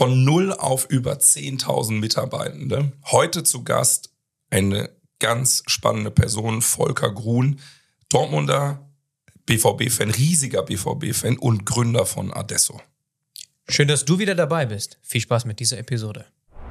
Von 0 auf über 10.000 Mitarbeitende. Heute zu Gast eine ganz spannende Person, Volker Grun, Dortmunder BVB-Fan, riesiger BVB-Fan und Gründer von Adesso. Schön, dass du wieder dabei bist. Viel Spaß mit dieser Episode.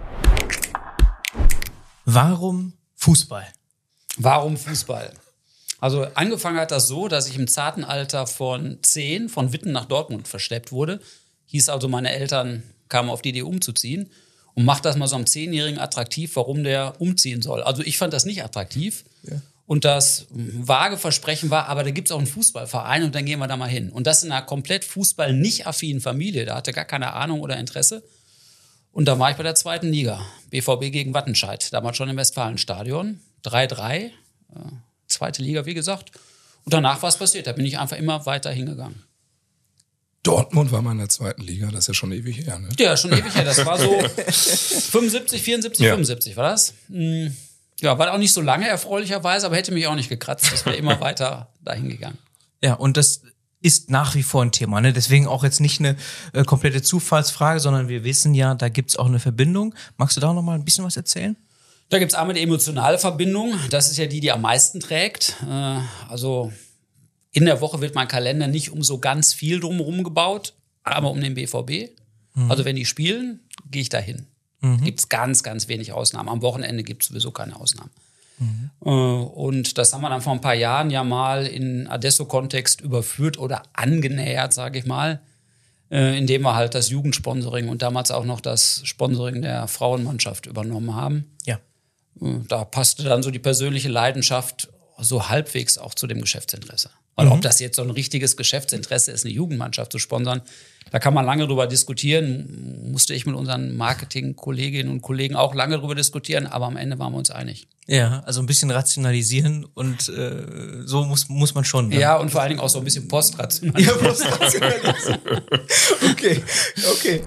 Warum Fußball? Warum Fußball? Also angefangen hat das so, dass ich im zarten Alter von 10 von Witten nach Dortmund verschleppt wurde. Hieß also, meine Eltern kamen auf die Idee umzuziehen und macht das mal so am 10-Jährigen attraktiv, warum der umziehen soll. Also ich fand das nicht attraktiv. Ja. Und das vage Versprechen war, aber da gibt's auch einen Fußballverein und dann gehen wir da mal hin. Und das in einer komplett Fußball nicht affinen Familie, da hatte gar keine Ahnung oder Interesse. Und da war ich bei der 2. Liga, BVB gegen Wattenscheid, damals schon im Westfalenstadion, 3-3, 2. Liga, wie gesagt. Und danach war es passiert, da bin ich einfach immer weiter hingegangen. Dortmund war mal in der 2. Liga, das ist ja schon ewig her, ne? Ja, schon ewig her, das war so 75, 74, ja. 75 war das. Ja, war auch nicht so lange erfreulicherweise, aber hätte mich auch nicht gekratzt. Das wäre immer weiter dahin gegangen. Ja, und das ist nach wie vor ein Thema, ne? Deswegen auch jetzt nicht eine komplette Zufallsfrage, sondern wir wissen ja, da gibt's auch eine Verbindung. Magst du da noch mal ein bisschen was erzählen? Da gibt's einmal die emotionale Verbindung. Das ist ja die am meisten trägt. Also in der Woche wird mein Kalender nicht um so ganz viel drumherum gebaut, aber um den BVB. Also wenn die spielen, gehe ich dahin. Gibt's ganz, ganz wenig Ausnahmen. Am Wochenende gibt's sowieso keine Ausnahmen. Und das haben wir dann vor ein paar Jahren ja mal in Adesso-Kontext überführt oder angenähert, sage ich mal, indem wir halt das Jugendsponsoring und damals auch noch das Sponsoring der Frauenmannschaft übernommen haben. Ja. Da passte dann so die persönliche Leidenschaft so halbwegs auch zu dem Geschäftsinteresse. Weil ob das jetzt so ein richtiges Geschäftsinteresse ist, eine Jugendmannschaft zu sponsern, da kann man lange drüber diskutieren. Musste ich mit unseren Marketing-Kolleginnen und Kollegen auch lange drüber diskutieren, aber am Ende waren wir uns einig. Ja, also ein bisschen rationalisieren und so muss man schon. Ja, und vor allen Dingen auch so ein bisschen postrationalisieren. Ja, postrationalisieren. Okay.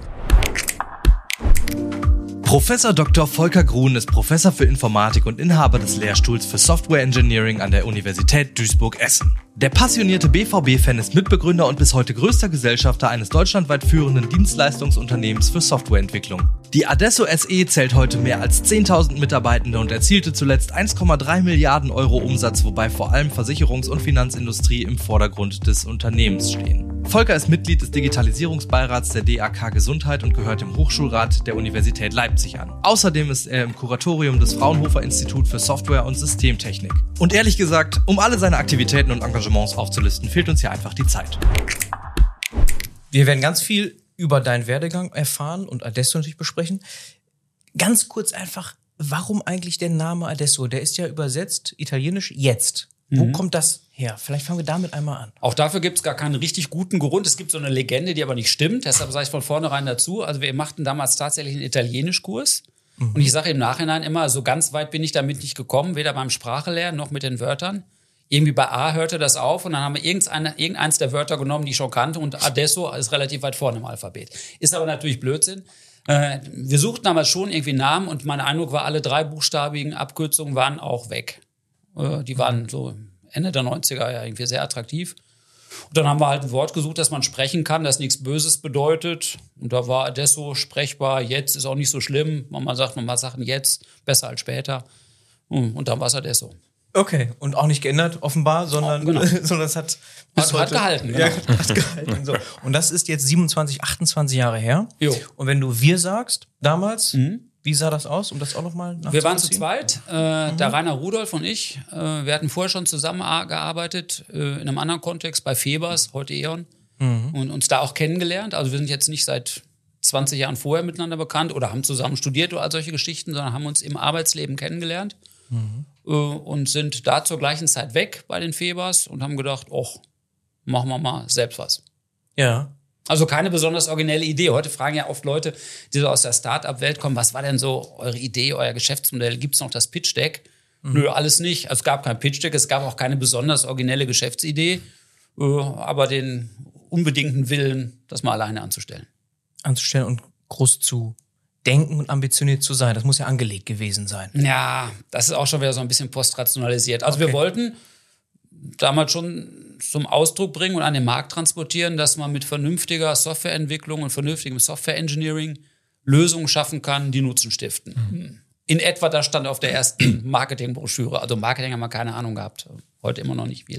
Professor Dr. Volker Grun ist Professor für Informatik und Inhaber des Lehrstuhls für Software Engineering an der Universität Duisburg-Essen. Der passionierte BVB-Fan ist Mitbegründer und bis heute größter Gesellschafter eines deutschlandweit führenden Dienstleistungsunternehmens für Softwareentwicklung. Die Adesso SE zählt heute mehr als 10.000 Mitarbeitende und erzielte zuletzt 1,3 Milliarden Euro Umsatz, wobei vor allem Versicherungs- und Finanzindustrie im Vordergrund des Unternehmens stehen. Volker ist Mitglied des Digitalisierungsbeirats der DAK Gesundheit und gehört dem Hochschulrat der Universität Leipzig an. Außerdem ist er im Kuratorium des Fraunhofer Institut für Software und Systemtechnik. Und ehrlich gesagt, um alle seine Aktivitäten und Engagements aufzulisten, fehlt uns hier einfach die Zeit. Wir werden ganz viel über deinen Werdegang erfahren und Adesso natürlich besprechen. Ganz kurz einfach, warum eigentlich der Name Adesso? Der ist ja übersetzt italienisch jetzt. Wo kommt das her? Vielleicht fangen wir damit einmal an. Auch dafür gibt es gar keinen richtig guten Grund. Es gibt so eine Legende, die aber nicht stimmt. Deshalb sage ich von vornherein dazu. Also wir machten damals tatsächlich einen Italienischkurs. Und ich sage im Nachhinein immer, so ganz weit bin ich damit nicht gekommen, weder beim Sprachelernen noch mit den Wörtern. Irgendwie bei A hörte das auf und dann haben wir irgendeins der Wörter genommen, die ich schon kannte. Und Adesso ist relativ weit vorne im Alphabet. Ist aber natürlich Blödsinn. Wir suchten damals schon irgendwie einen Namen und mein Eindruck war, alle 3 buchstabigen Abkürzungen waren auch weg. Die waren so Ende der 90er ja irgendwie sehr attraktiv. Und dann haben wir halt ein Wort gesucht, das man sprechen kann, das nichts Böses bedeutet. Und da war Adesso sprechbar. Jetzt ist auch nicht so schlimm. Man sagt Sachen jetzt, besser als später. Und dann war es Adesso. Okay, und auch nicht geändert, offenbar, sondern, sondern es hat bis heute... Hat gehalten. Genau. Ja, hat gehalten. So. Und das ist jetzt 27, 28 Jahre her. Jo. Und wenn du wir sagst, damals... Wie sah das aus, um das auch nochmal nachzuvollziehen? Wir waren zu zweit, der Rainer Rudolph und ich. Wir hatten vorher schon zusammengearbeitet, in einem anderen Kontext, bei Febers, heute E.ON, und uns da auch kennengelernt. Also wir sind jetzt nicht seit 20 Jahren vorher miteinander bekannt oder haben zusammen studiert oder all solche Geschichten, sondern haben uns im Arbeitsleben kennengelernt und sind da zur gleichen Zeit weg bei den Febers und haben gedacht, machen wir mal selbst was. Ja. Also keine besonders originelle Idee. Heute fragen ja oft Leute, die so aus der Start-up-Welt kommen, was war denn so eure Idee, euer Geschäftsmodell? Gibt's noch das Pitch-Deck? Nö, alles nicht. Also es gab kein Pitch-Deck, es gab auch keine besonders originelle Geschäftsidee, aber den unbedingten Willen, das mal alleine anzustellen. Und groß zu denken und ambitioniert zu sein. Das muss ja angelegt gewesen sein. Ja, das ist auch schon wieder so ein bisschen postrationalisiert. Also wir wollten damals schon zum Ausdruck bringen und an den Markt transportieren, dass man mit vernünftiger Softwareentwicklung und vernünftigem Software-Engineering Lösungen schaffen kann, die Nutzen stiften. In etwa, das stand auf der ersten Marketingbroschüre. Also Marketing haben wir keine Ahnung gehabt. Heute immer noch nicht viel.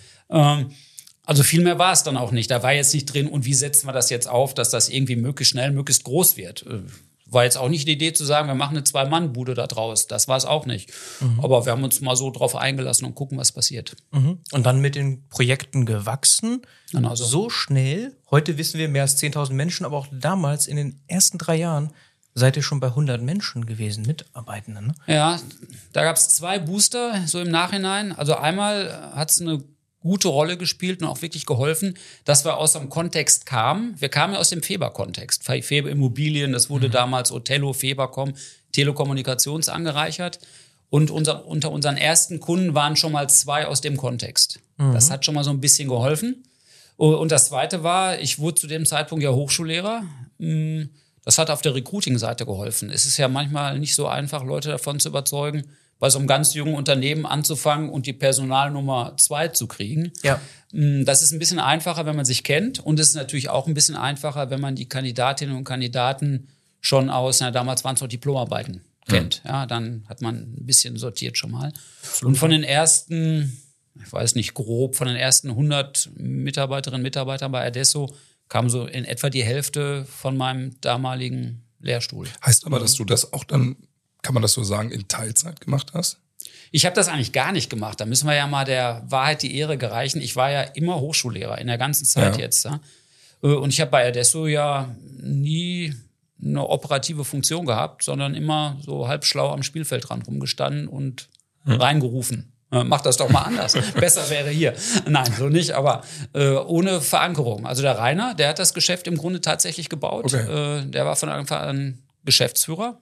Also viel mehr war es dann auch nicht. Da war jetzt nicht drin, und wie setzen wir das jetzt auf, dass das irgendwie möglichst schnell, möglichst groß wird. War jetzt auch nicht die Idee zu sagen, wir machen eine 2-Mann-Bude da draus. Das war es auch nicht. Aber wir haben uns mal so drauf eingelassen und gucken, was passiert. Und dann mit den Projekten gewachsen. Genau so schnell. Heute wissen wir mehr als 10.000 Menschen, aber auch damals in den ersten 3 Jahren seid ihr schon bei 100 Menschen gewesen, Mitarbeitenden. Ne? Ja, da gab es 2 Booster, so im Nachhinein. Also einmal hat es eine gute Rolle gespielt und auch wirklich geholfen, dass wir aus dem Kontext kamen. Wir kamen ja aus dem Feber-Kontext. Feber Immobilien, das wurde damals Othello, Febercom, Telekommunikations angereichert. Und unter unseren ersten Kunden waren schon mal 2 aus dem Kontext. Das hat schon mal so ein bisschen geholfen. Und das Zweite war, ich wurde zu dem Zeitpunkt ja Hochschullehrer. Das hat auf der Recruiting-Seite geholfen. Es ist ja manchmal nicht so einfach, Leute davon zu überzeugen, bei so einem ganz jungen Unternehmen anzufangen und die Personalnummer 2 zu kriegen. Ja. Das ist ein bisschen einfacher, wenn man sich kennt. Und es ist natürlich auch ein bisschen einfacher, wenn man die Kandidatinnen und Kandidaten schon aus, damals waren es noch Diplomarbeiten, kennt. Ja, dann hat man ein bisschen sortiert schon mal. Und von den ersten, ich weiß nicht grob, von den ersten 100 Mitarbeiterinnen und Mitarbeitern bei Adesso kam so in etwa die Hälfte von meinem damaligen Lehrstuhl. Heißt aber, dass du das auch dann, kann man das so sagen, in Teilzeit gemacht hast? Ich habe das eigentlich gar nicht gemacht. Da müssen wir ja mal der Wahrheit die Ehre gereichen. Ich war ja immer Hochschullehrer in der ganzen Zeit jetzt. Ja? Und ich habe bei Adesso ja nie eine operative Funktion gehabt, sondern immer so halb schlau am Spielfeldrand rumgestanden und reingerufen. Mach das doch mal anders. Besser wäre hier. Nein, so nicht, aber ohne Verankerung. Also der Rainer, der hat das Geschäft im Grunde tatsächlich gebaut. Okay. Der war von Anfang an Geschäftsführer.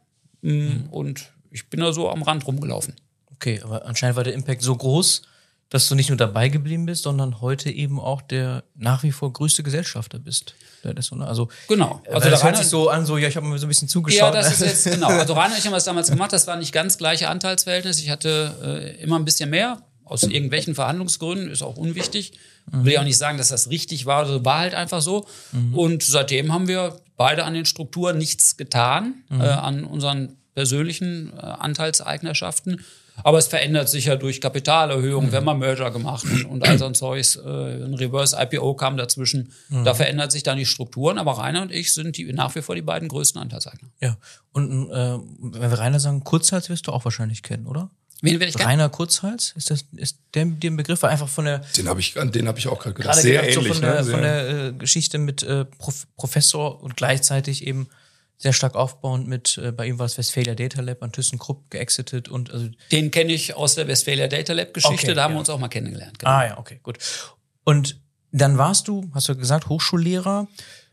Und ich bin da so am Rand rumgelaufen. Okay, aber anscheinend war der Impact so groß, dass du nicht nur dabei geblieben bist, sondern heute eben auch der nach wie vor größte Gesellschafter bist. Also, genau. Also das hört sich so an, so, ja, ich habe mir so ein bisschen zugeschaut. Ja, das ist jetzt, genau. Also Rainer und ich haben das damals gemacht, das war nicht ganz gleiche Anteilsverhältnis. Ich hatte immer ein bisschen mehr, aus irgendwelchen Verhandlungsgründen, ist auch unwichtig. Will ich auch nicht sagen, dass das richtig war, also war halt einfach so. Und seitdem haben wir beide an den Strukturen nichts getan, an unseren persönlichen Anteilseignerschaften. Aber es verändert sich ja durch Kapitalerhöhung, wenn man Merger gemacht und all so ein Zeugs, ein Reverse-IPO kam dazwischen. Da verändert sich dann die Strukturen, aber Rainer und ich sind nach wie vor die beiden größten Anteilseigner. Ja, und wenn wir Rainer sagen, Kurzhals wirst du auch wahrscheinlich kennen, oder? Wen werde ich kennen? Rainer Kurzhals, ist der ein Begriff einfach von der... An den habe ich auch gerade gedacht. Sehr ähnlich. So von der Geschichte mit Professor und gleichzeitig eben sehr stark aufbauend mit, bei ihm war es Westphalia Data Lab an ThyssenKrupp geexitet und also den kenne ich aus der Westphalia Data Lab Geschichte, okay, da haben wir uns auch mal kennengelernt. Genau. Ah ja, okay, gut. Und dann warst du, hast du gesagt, Hochschullehrer,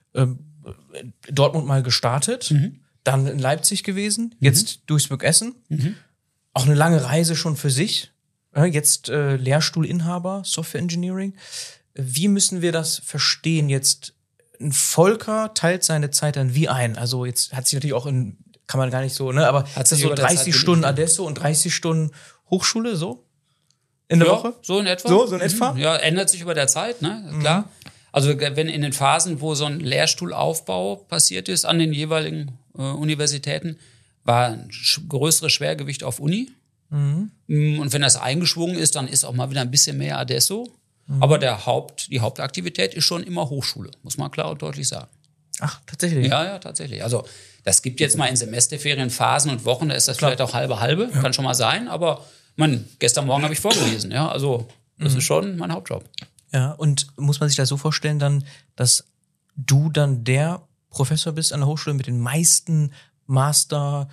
Dortmund mal gestartet, dann in Leipzig gewesen, jetzt Duisburg-Essen, auch eine lange Reise schon für sich, jetzt Lehrstuhlinhaber, Software Engineering. Wie müssen wir das verstehen jetzt? Ein Volker teilt seine Zeit dann wie ein. Also jetzt hat sich natürlich auch kann man gar nicht so, ne, aber hat es so 30 Stunden Adesso und 30 Stunden Hochschule, so? In der Woche? So in etwa. So in etwa? Ja, ändert sich über der Zeit, ne, klar. Also wenn in den Phasen, wo so ein Lehrstuhlaufbau passiert ist an den jeweiligen Universitäten, war ein größeres Schwergewicht auf Uni. Und wenn das eingeschwungen ist, dann ist auch mal wieder ein bisschen mehr Adesso. Aber die Hauptaktivität ist schon immer Hochschule, muss man klar und deutlich sagen. Ach, tatsächlich? Ja, tatsächlich. Also das gibt jetzt mal in Semesterferien Phasen und Wochen, da ist das vielleicht auch halbe, kann schon mal sein. Aber gestern Morgen habe ich vorgelesen. Ja, also das ist schon mein Hauptjob. Ja, und muss man sich das so vorstellen dann, dass du dann der Professor bist an der Hochschule mit den meisten Master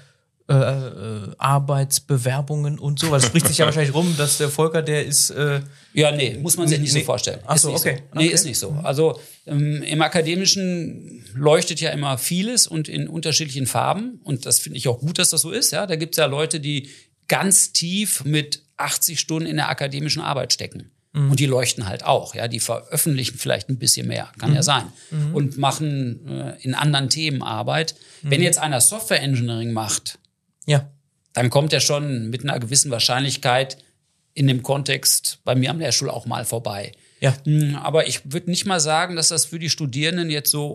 Arbeitsbewerbungen und so, weil es spricht sich ja wahrscheinlich rum, dass der Volker, der ist... Ja, nee, muss man sich nicht so vorstellen. Ach so, okay. So. Nee, ist nicht so. Also im Akademischen leuchtet ja immer vieles und in unterschiedlichen Farben und das finde ich auch gut, dass das so ist. Ja, da gibt es ja Leute, die ganz tief mit 80 Stunden in der akademischen Arbeit stecken. Und die leuchten halt auch, ja, die veröffentlichen vielleicht ein bisschen mehr, kann ja sein, und machen in anderen Themen Arbeit. Wenn jetzt einer Software Engineering macht, dann kommt er schon mit einer gewissen Wahrscheinlichkeit in dem Kontext bei mir am Lehrstuhl auch mal vorbei. Ja. Aber ich würde nicht mal sagen, dass das für die Studierenden jetzt so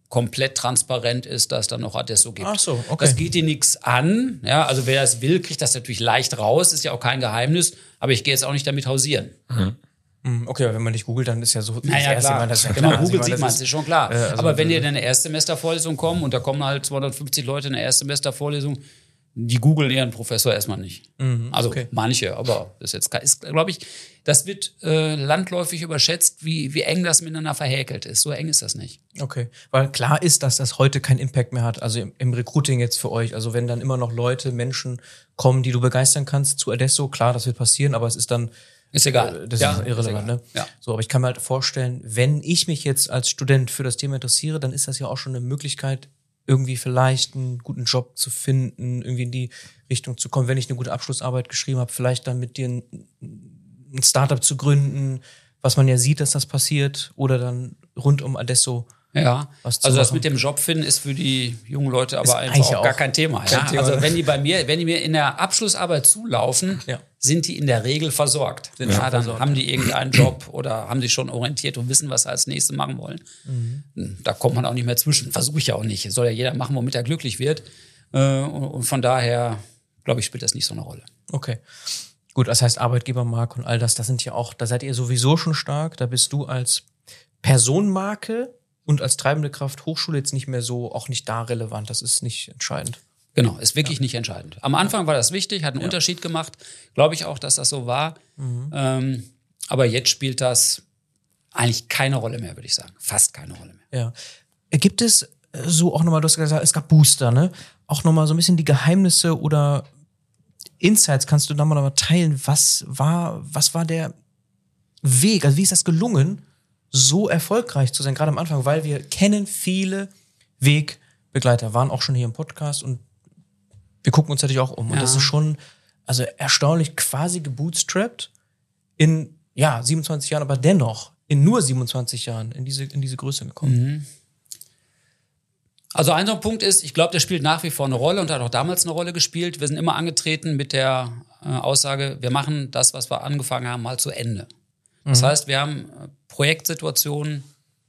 komplett transparent ist, dass es dann noch Adesso gibt. Ach so, okay. Das geht dir nichts an. Ja, also wer das will, kriegt das natürlich leicht raus. Ist ja auch kein Geheimnis. Aber ich gehe jetzt auch nicht damit hausieren. Okay, aber wenn man nicht googelt, dann ist ja so Naja, erste klar. Mal, das ist ja Genau, klar. Google Also ich sieht meine, man, das ist schon klar. also aber wenn dir in eine Erstsemestervorlesung kommen und da kommen halt 250 Leute in eine Erstsemestervorlesung, die googeln ihren Professor erstmal nicht. Also okay. manche, aber das ist glaube ich, das wird landläufig überschätzt, wie eng das miteinander verhäkelt ist. So eng ist das nicht. Okay, weil klar ist, dass das heute keinen Impact mehr hat, also im Recruiting jetzt für euch. Also wenn dann immer noch Menschen kommen, die du begeistern kannst zu Adesso, klar, das wird passieren, aber es ist dann Ist egal. Das Ja, ist irrelevant, egal. ne? Ja. So, aber ich kann mir halt vorstellen, wenn ich mich jetzt als Student für das Thema interessiere, dann ist das ja auch schon eine Möglichkeit, irgendwie vielleicht einen guten Job zu finden, irgendwie in die Richtung zu kommen, wenn ich eine gute Abschlussarbeit geschrieben habe, vielleicht dann mit dir ein Startup zu gründen, was man ja sieht, dass das passiert, oder dann rund um Adesso. Ja, Was zu also das machen. mit dem Job finden ist für die jungen Leute aber Ist einfach eigentlich auch auch gar kein Thema. Ja? kein Thema, Also ne? wenn die mir in der Abschlussarbeit zulaufen, Ja. sind die in der Regel versorgt. Sind Ja, schon dann versorgt. haben die irgendeinen Job oder haben sich schon orientiert und wissen, was sie als nächstes machen wollen. Da kommt man auch nicht mehr zwischen. Versuche ich ja auch nicht. Soll ja jeder machen, womit er glücklich wird. Und von daher, glaube ich, spielt das nicht so eine Rolle. Okay. Gut, das heißt Arbeitgebermarke und all das, das sind ja auch, da seid ihr sowieso schon stark, da bist du als Personenmarke und als treibende Kraft Hochschule jetzt nicht mehr so, auch nicht da relevant, das ist nicht entscheidend. Genau, ist wirklich nicht entscheidend. Am Anfang war das wichtig, hat einen Unterschied gemacht. Glaube ich auch, dass das so war. Aber jetzt spielt das eigentlich keine Rolle mehr, würde ich sagen. Fast keine Rolle mehr. Ja. Gibt es so auch nochmal, du hast gesagt, es gab Booster, ne? Auch nochmal so ein bisschen die Geheimnisse oder Insights, kannst du da mal teilen? Was war der Weg? Also wie ist das gelungen, so erfolgreich zu sein, gerade am Anfang? Weil wir kennen viele Wegbegleiter, waren auch schon hier im Podcast und wir gucken uns natürlich auch um. Und das ist schon, also erstaunlich quasi gebootstrapped in, 27 Jahren, aber dennoch in nur 27 Jahren in diese Größe gekommen. Also ein so ein Punkt ist, ich glaube, der spielt nach wie vor eine Rolle und hat auch damals eine Rolle gespielt. Wir sind immer angetreten mit der Aussage, wir machen das, was wir angefangen haben, mal zu Ende. Das heißt, wir haben Projektsituationen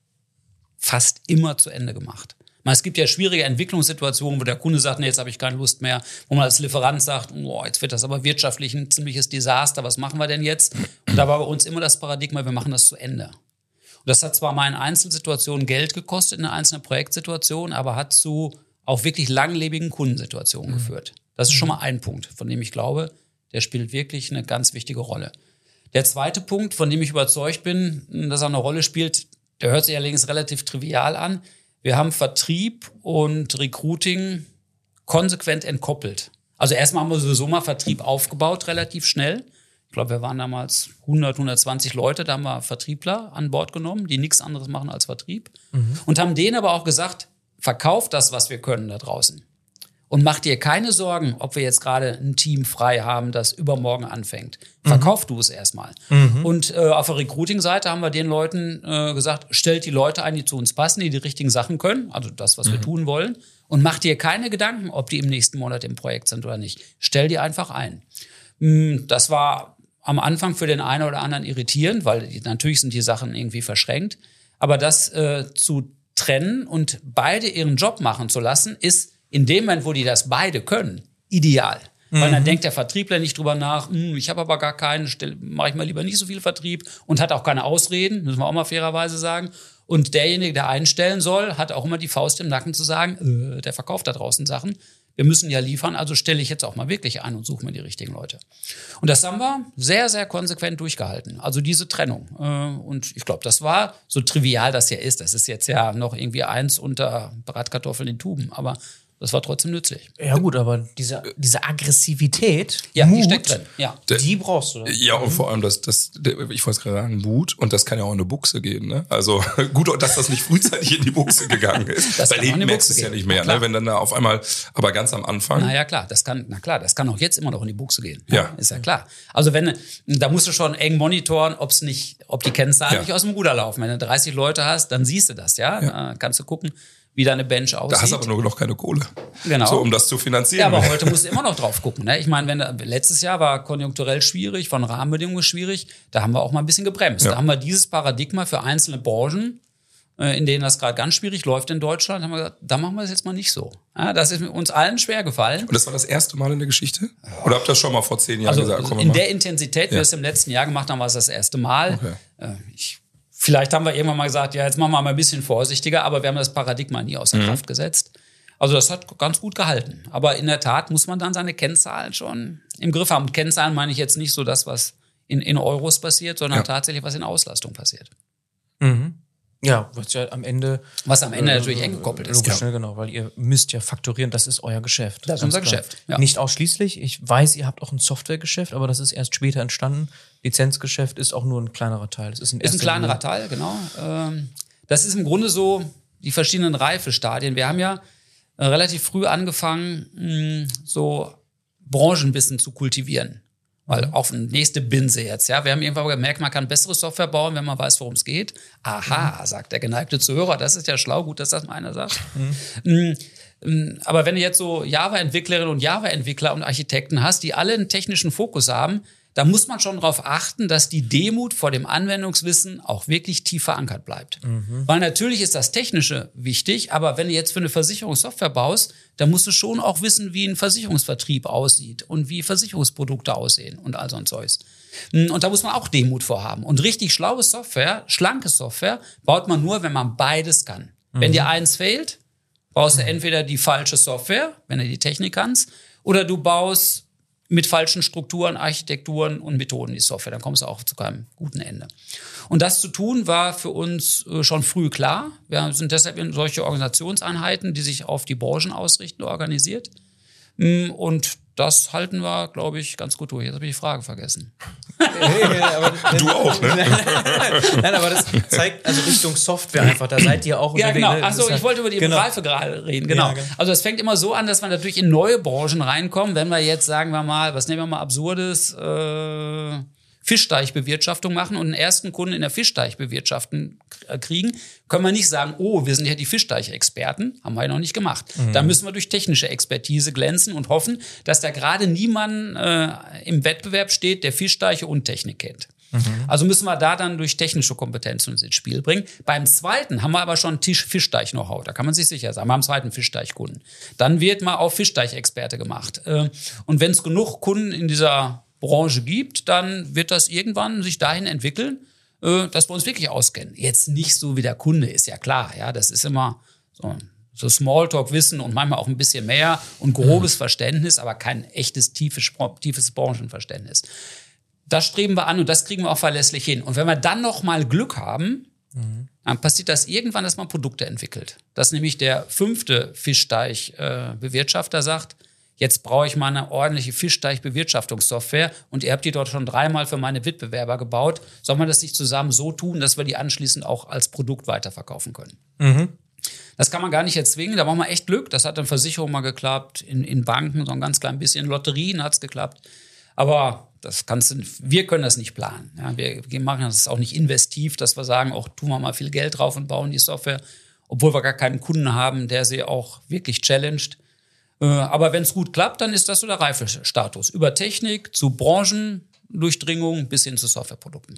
fast immer zu Ende gemacht. Es gibt ja schwierige Entwicklungssituationen, wo der Kunde sagt, nee, jetzt habe ich keine Lust mehr, wo man als Lieferant sagt, jetzt wird das aber wirtschaftlich ein ziemliches Desaster, was machen wir denn jetzt? Und da war bei uns immer das Paradigma, wir machen das zu Ende. Und das hat zwar mal in Einzelsituationen Geld gekostet, in einer einzelnen Projektsituation, aber hat zu auch wirklich langlebigen Kundensituationen geführt. Das ist schon mal ein Punkt, von dem ich glaube, der spielt wirklich eine ganz wichtige Rolle. Der zweite Punkt, von dem ich überzeugt bin, dass er eine Rolle spielt, der hört sich allerdings relativ trivial an. Wir haben Vertrieb und Recruiting konsequent entkoppelt. Also erstmal haben wir sowieso mal Vertrieb aufgebaut, relativ schnell. Ich glaube, wir waren damals 120 Leute, da haben wir Vertriebler an Bord genommen, die nichts anderes machen als Vertrieb. Und haben denen aber auch gesagt, verkauft das, was wir können da draußen. Und mach dir keine Sorgen, ob wir jetzt gerade ein Team frei haben, das übermorgen anfängt. Verkauf du es erstmal. Und auf der Recruiting-Seite haben wir den Leuten gesagt, stellt die Leute ein, die zu uns passen, die richtigen Sachen können, also das, was wir tun wollen. Und mach dir keine Gedanken, ob die im nächsten Monat im Projekt sind oder nicht. Stell die einfach ein. Das war am Anfang für den einen oder anderen irritierend, weil natürlich sind die Sachen irgendwie verschränkt. Aber das zu trennen und beide ihren Job machen zu lassen, ist in dem Moment, wo die das beide können, ideal. Weil dann denkt der Vertriebler nicht drüber nach, ich habe aber gar keinen, mache ich mal lieber nicht so viel Vertrieb und hat auch keine Ausreden, müssen wir auch mal fairerweise sagen. Und derjenige, der einstellen soll, hat auch immer die Faust im Nacken zu sagen, der verkauft da draußen Sachen. Wir müssen ja liefern, also stelle ich jetzt auch mal wirklich ein und suche mir die richtigen Leute. Und das haben wir sehr, sehr konsequent durchgehalten. Also diese Trennung. Und ich glaube, das war, so trivial das ja ist, das ist jetzt ja noch irgendwie eins unter Bratkartoffeln in Tuben, aber das war trotzdem nützlich. Ja gut, aber diese Aggressivität, Ja, Mut, die steckt drin. Ja. die brauchst du. Oder? Ja, und vor allem ich wollte gerade sagen, Mut, und das kann ja auch in eine Buchse gehen, ne? Also gut, dass das nicht frühzeitig in die Buchse gegangen ist. Das Bei kann auch in Leben die merkst du Buchse es ja gehen. nicht mehr, Klar. ne? Wenn dann da auf einmal, aber ganz am Anfang. Das kann auch jetzt immer noch in die Buchse gehen. Ja. Ist ja klar. Also da musst du schon eng monitoren, ob die Kennzahlen nicht aus dem Ruder laufen. Wenn du 30 Leute hast, dann siehst du das, ja. Da kannst du gucken, wie deine Bench aussieht. Da hast du aber nur noch keine Kohle. Genau. So, um das zu finanzieren. Ja, aber heute musst du immer noch drauf gucken. Ne? Ich meine, letztes Jahr war konjunkturell schwierig, von Rahmenbedingungen schwierig, da haben wir auch mal ein bisschen gebremst. Ja. Da haben wir dieses Paradigma für einzelne Branchen in denen das gerade ganz schwierig läuft in Deutschland, haben wir gesagt, da machen wir es jetzt mal nicht so. Ja, das ist uns allen schwer gefallen. Und das war das erste Mal in der Geschichte? Oder habt ihr das schon mal vor 10 Jahren gesagt? Also in der Intensität, wie wir es im letzten Jahr gemacht haben, war es das erste Mal. Okay. Vielleicht haben wir irgendwann mal gesagt, ja, jetzt machen wir mal ein bisschen vorsichtiger, aber wir haben das Paradigma nie außer Kraft gesetzt. Also das hat ganz gut gehalten. Aber in der Tat muss man dann seine Kennzahlen schon im Griff haben. Und Kennzahlen meine ich jetzt nicht so das, was in Euros passiert, sondern tatsächlich, was in Auslastung passiert. Mhm. Ja, was ja am Ende... Was am Ende natürlich eng gekoppelt ist. Logisch, genau, weil ihr müsst ja fakturieren, das ist euer Geschäft. Das ist unser Geschäft, ja. Nicht ausschließlich. Ich weiß, ihr habt auch ein Softwaregeschäft, aber das ist erst später entstanden. Lizenzgeschäft ist auch nur ein kleinerer Teil. Das ist ein kleinerer Teil, genau. Das ist im Grunde so die verschiedenen Reifestadien. Wir haben ja relativ früh angefangen, so Branchenwissen zu kultivieren. Weil auf die nächste Binse jetzt, ja. Wir haben irgendwann gemerkt, man kann bessere Software bauen, wenn man weiß, worum es geht. Aha, sagt der geneigte Zuhörer, das ist ja schlau, gut, dass das mal einer sagt. Aber wenn du jetzt so Java-Entwicklerinnen und Java-Entwickler und Architekten hast, die alle einen technischen Fokus haben, da muss man schon darauf achten, dass die Demut vor dem Anwendungswissen auch wirklich tief verankert bleibt. Weil natürlich ist das Technische wichtig, aber wenn du jetzt für eine Versicherung Software baust, dann musst du schon auch wissen, wie ein Versicherungsvertrieb aussieht und wie Versicherungsprodukte aussehen und all so ein Zeugs. Und da muss man auch Demut vorhaben. Und richtig schlaue Software, schlanke Software, baut man nur, wenn man beides kann. Wenn dir eins fehlt, baust du entweder die falsche Software, wenn du die Technik kannst, oder du baust mit falschen Strukturen, Architekturen und Methoden die Software. Dann kommst du auch zu keinem guten Ende. Und das zu tun war für uns schon früh klar. Wir sind deshalb in solche Organisationseinheiten, die sich auf die Branchen ausrichten, organisiert. Und das halten wir, glaube ich, ganz gut durch. Jetzt habe ich die Frage vergessen. Du auch, ne? Nein, aber das zeigt also Richtung Software einfach. Da seid ihr auch ja, genau. Ne? Achso, ich wollte über die Reife gerade reden. Genau. Ja, also es fängt immer so an, dass wir natürlich in neue Branchen reinkommen. Wenn wir jetzt, sagen wir mal, was nehmen wir mal Absurdes, Fischteichbewirtschaftung machen und einen ersten Kunden in der Fischteichbewirtschaftung kriegen, können wir nicht sagen, oh, wir sind ja die Fischteichexperten. Haben wir ja noch nicht gemacht. Da müssen wir durch technische Expertise glänzen und hoffen, dass da gerade niemand im Wettbewerb steht, der Fischteiche und Technik kennt. Also müssen wir da dann durch technische Kompetenzen ins Spiel bringen. Beim zweiten haben wir aber schon Fischteich-Know-how. Da kann man sich sicher sein. Wir haben einen zweiten Fischteichkunden. Dann wird mal auf Fischteichexperte gemacht. Und wenn es genug Kunden in dieser Branche gibt, dann wird das irgendwann sich dahin entwickeln, dass wir uns wirklich auskennen. Jetzt nicht so wie der Kunde, ist ja klar. Ja, das ist immer so Smalltalk-Wissen und manchmal auch ein bisschen mehr und grobes Verständnis, aber kein echtes, tiefes Branchenverständnis. Das streben wir an und das kriegen wir auch verlässlich hin. Und wenn wir dann noch mal Glück haben, dann passiert das irgendwann, dass man Produkte entwickelt. Dass nämlich der 5. Fischteich-Bewirtschafter sagt, jetzt brauche ich mal eine ordentliche Fischteichbewirtschaftungssoftware und ihr habt die dort schon 3-mal für meine Wettbewerber gebaut. Soll man das nicht zusammen so tun, dass wir die anschließend auch als Produkt weiterverkaufen können? Das kann man gar nicht erzwingen, da braucht man echt Glück. Das hat in Versicherungen mal geklappt, in Banken so ein ganz klein bisschen, in Lotterien hat es geklappt. Aber wir können das nicht planen. Ja, wir machen das auch nicht investiv, dass wir sagen, auch tun wir mal viel Geld drauf und bauen die Software, obwohl wir gar keinen Kunden haben, der sie auch wirklich challenged. Aber wenn es gut klappt, dann ist das so der Reifestatus. Über Technik zu Branchendurchdringung bis hin zu Softwareprodukten.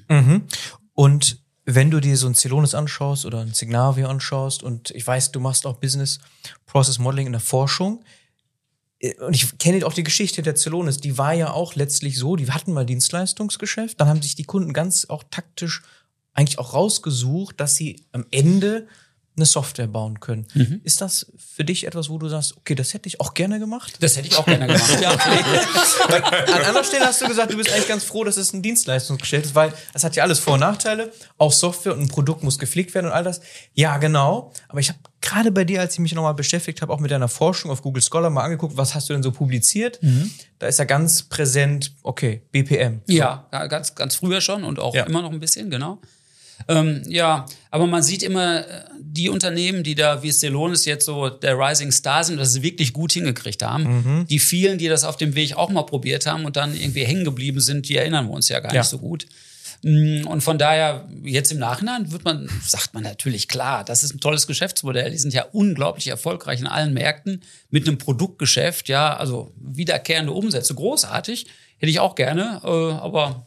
Und wenn du dir so ein Celonis anschaust oder ein Signavio anschaust und ich weiß, du machst auch Business Process Modeling in der Forschung und ich kenne auch die Geschichte der Celonis, die war ja auch letztlich so, die hatten mal Dienstleistungsgeschäft, dann haben sich die Kunden ganz auch taktisch eigentlich auch rausgesucht, dass sie am Ende eine Software bauen können. Ist das für dich etwas, wo du sagst, okay, das hätte ich auch gerne gemacht? Das hätte ich auch gerne gemacht, ja. An anderer Stelle hast du gesagt, du bist eigentlich ganz froh, dass es ein Dienstleistungsgeschäft ist, weil es hat ja alles Vor- und Nachteile. Auch Software und ein Produkt muss gepflegt werden und all das. Ja, genau. Aber ich habe gerade bei dir, als ich mich nochmal beschäftigt habe, auch mit deiner Forschung auf Google Scholar mal angeguckt, was hast du denn so publiziert? Da ist ja ganz präsent, okay, BPM. So. Ja, ganz, ganz früher schon und auch immer noch ein bisschen, genau. Aber man sieht immer die Unternehmen, die da wie Celonis jetzt so der Rising Star sind, dass sie wirklich gut hingekriegt haben. Die vielen, die das auf dem Weg auch mal probiert haben und dann irgendwie hängen geblieben sind, die erinnern wir uns ja gar nicht so gut. Und von daher, jetzt im Nachhinein sagt man natürlich, klar, das ist ein tolles Geschäftsmodell. Die sind ja unglaublich erfolgreich in allen Märkten mit einem Produktgeschäft, ja, also wiederkehrende Umsätze, großartig. Hätte ich auch gerne, aber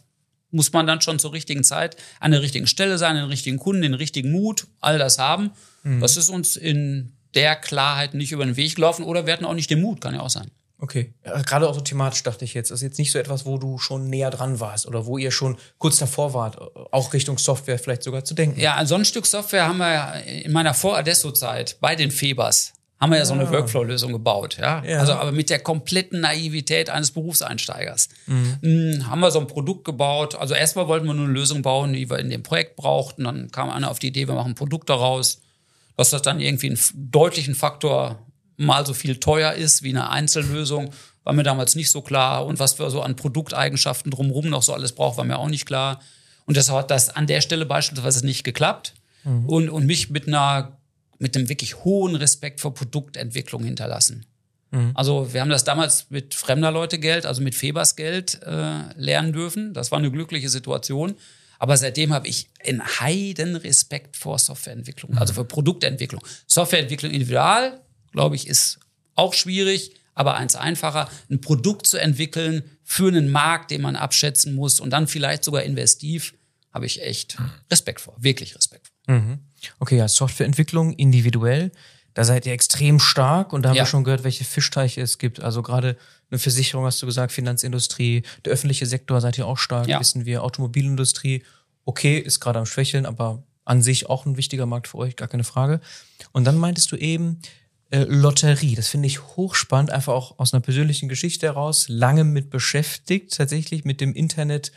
muss man dann schon zur richtigen Zeit an der richtigen Stelle sein, den richtigen Kunden, den richtigen Mut, all das haben. Das ist uns in der Klarheit nicht über den Weg gelaufen oder wir hatten auch nicht den Mut, kann ja auch sein. Okay. Ja, gerade auch so thematisch dachte ich jetzt. Das ist jetzt nicht so etwas, wo du schon näher dran warst oder wo ihr schon kurz davor wart, auch Richtung Software vielleicht sogar zu denken. Ja, so ein Stück Software haben wir ja in meiner Vor-Adesso-Zeit bei den Febers haben wir ja so eine Workflow-Lösung gebaut. Ja? Also aber mit der kompletten Naivität eines Berufseinsteigers. Haben wir so ein Produkt gebaut. Also erstmal wollten wir nur eine Lösung bauen, die wir in dem Projekt brauchten. Dann kam einer auf die Idee, wir machen ein Produkt daraus, dass das dann irgendwie einen deutlichen Faktor mal so viel teuer ist wie eine Einzellösung, war mir damals nicht so klar. Und was wir so an Produkteigenschaften drumherum noch so alles brauchen, war mir auch nicht klar. Und deshalb hat das an der Stelle beispielsweise nicht geklappt. Und mich mit einem wirklich hohen Respekt vor Produktentwicklung hinterlassen. Also wir haben das damals mit fremder Leute Geld, also mit Febers Geld lernen dürfen. Das war eine glückliche Situation. Aber seitdem habe ich einen heiden Respekt vor Softwareentwicklung, also für Produktentwicklung. Softwareentwicklung individual, glaube ich, ist auch schwierig, aber eins einfacher, ein Produkt zu entwickeln für einen Markt, den man abschätzen muss und dann vielleicht sogar investiv, habe ich echt Respekt vor, wirklich Respekt vor. Okay, ja, Softwareentwicklung individuell, da seid ihr extrem stark und da haben wir schon gehört, welche Fischteiche es gibt. Also gerade eine Versicherung, hast du gesagt, Finanzindustrie, der öffentliche Sektor seid ihr auch stark, wissen wir, Automobilindustrie, okay, ist gerade am Schwächeln, aber an sich auch ein wichtiger Markt für euch, gar keine Frage. Und dann meintest du eben, Lotterie, das finde ich hochspannend, einfach auch aus einer persönlichen Geschichte heraus, lange mit beschäftigt, tatsächlich mit dem Internet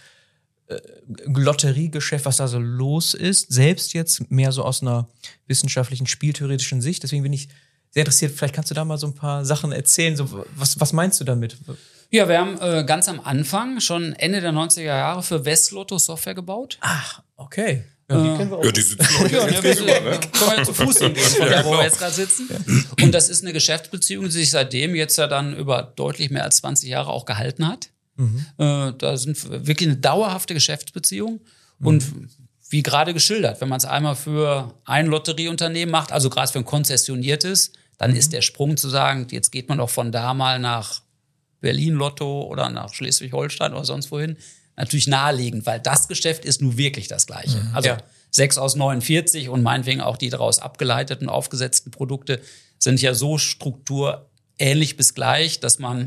Lotteriegeschäft, was da so los ist, selbst jetzt mehr so aus einer wissenschaftlichen, spieltheoretischen Sicht, deswegen bin ich sehr interessiert, vielleicht kannst du da mal so ein paar Sachen erzählen, so, was meinst du damit? Ja, wir haben ganz am Anfang, schon Ende der 90er Jahre, für Westlotto Software gebaut. Ach, okay. Ja, die kennen wir auch. Ja, die sitzen heute jetzt gegenüber, ne? Können wir ja zu Fuß hingehen, von da, wo wir jetzt gerade sitzen. Und das ist eine Geschäftsbeziehung, die sich seitdem jetzt ja dann über deutlich mehr als 20 Jahre auch gehalten hat. Da sind wirklich eine dauerhafte Geschäftsbeziehung. Und wie gerade geschildert, wenn man es einmal für ein Lotterieunternehmen macht, also gerade für ein konzessioniertes, dann ist der Sprung zu sagen, jetzt geht man doch von da mal nach Berlin-Lotto oder nach Schleswig-Holstein oder sonst wohin, natürlich naheliegend, weil das Geschäft ist nun wirklich das Gleiche. Also 6 aus 49 und meinetwegen auch die daraus abgeleiteten, aufgesetzten Produkte sind ja so strukturähnlich bis gleich, dass man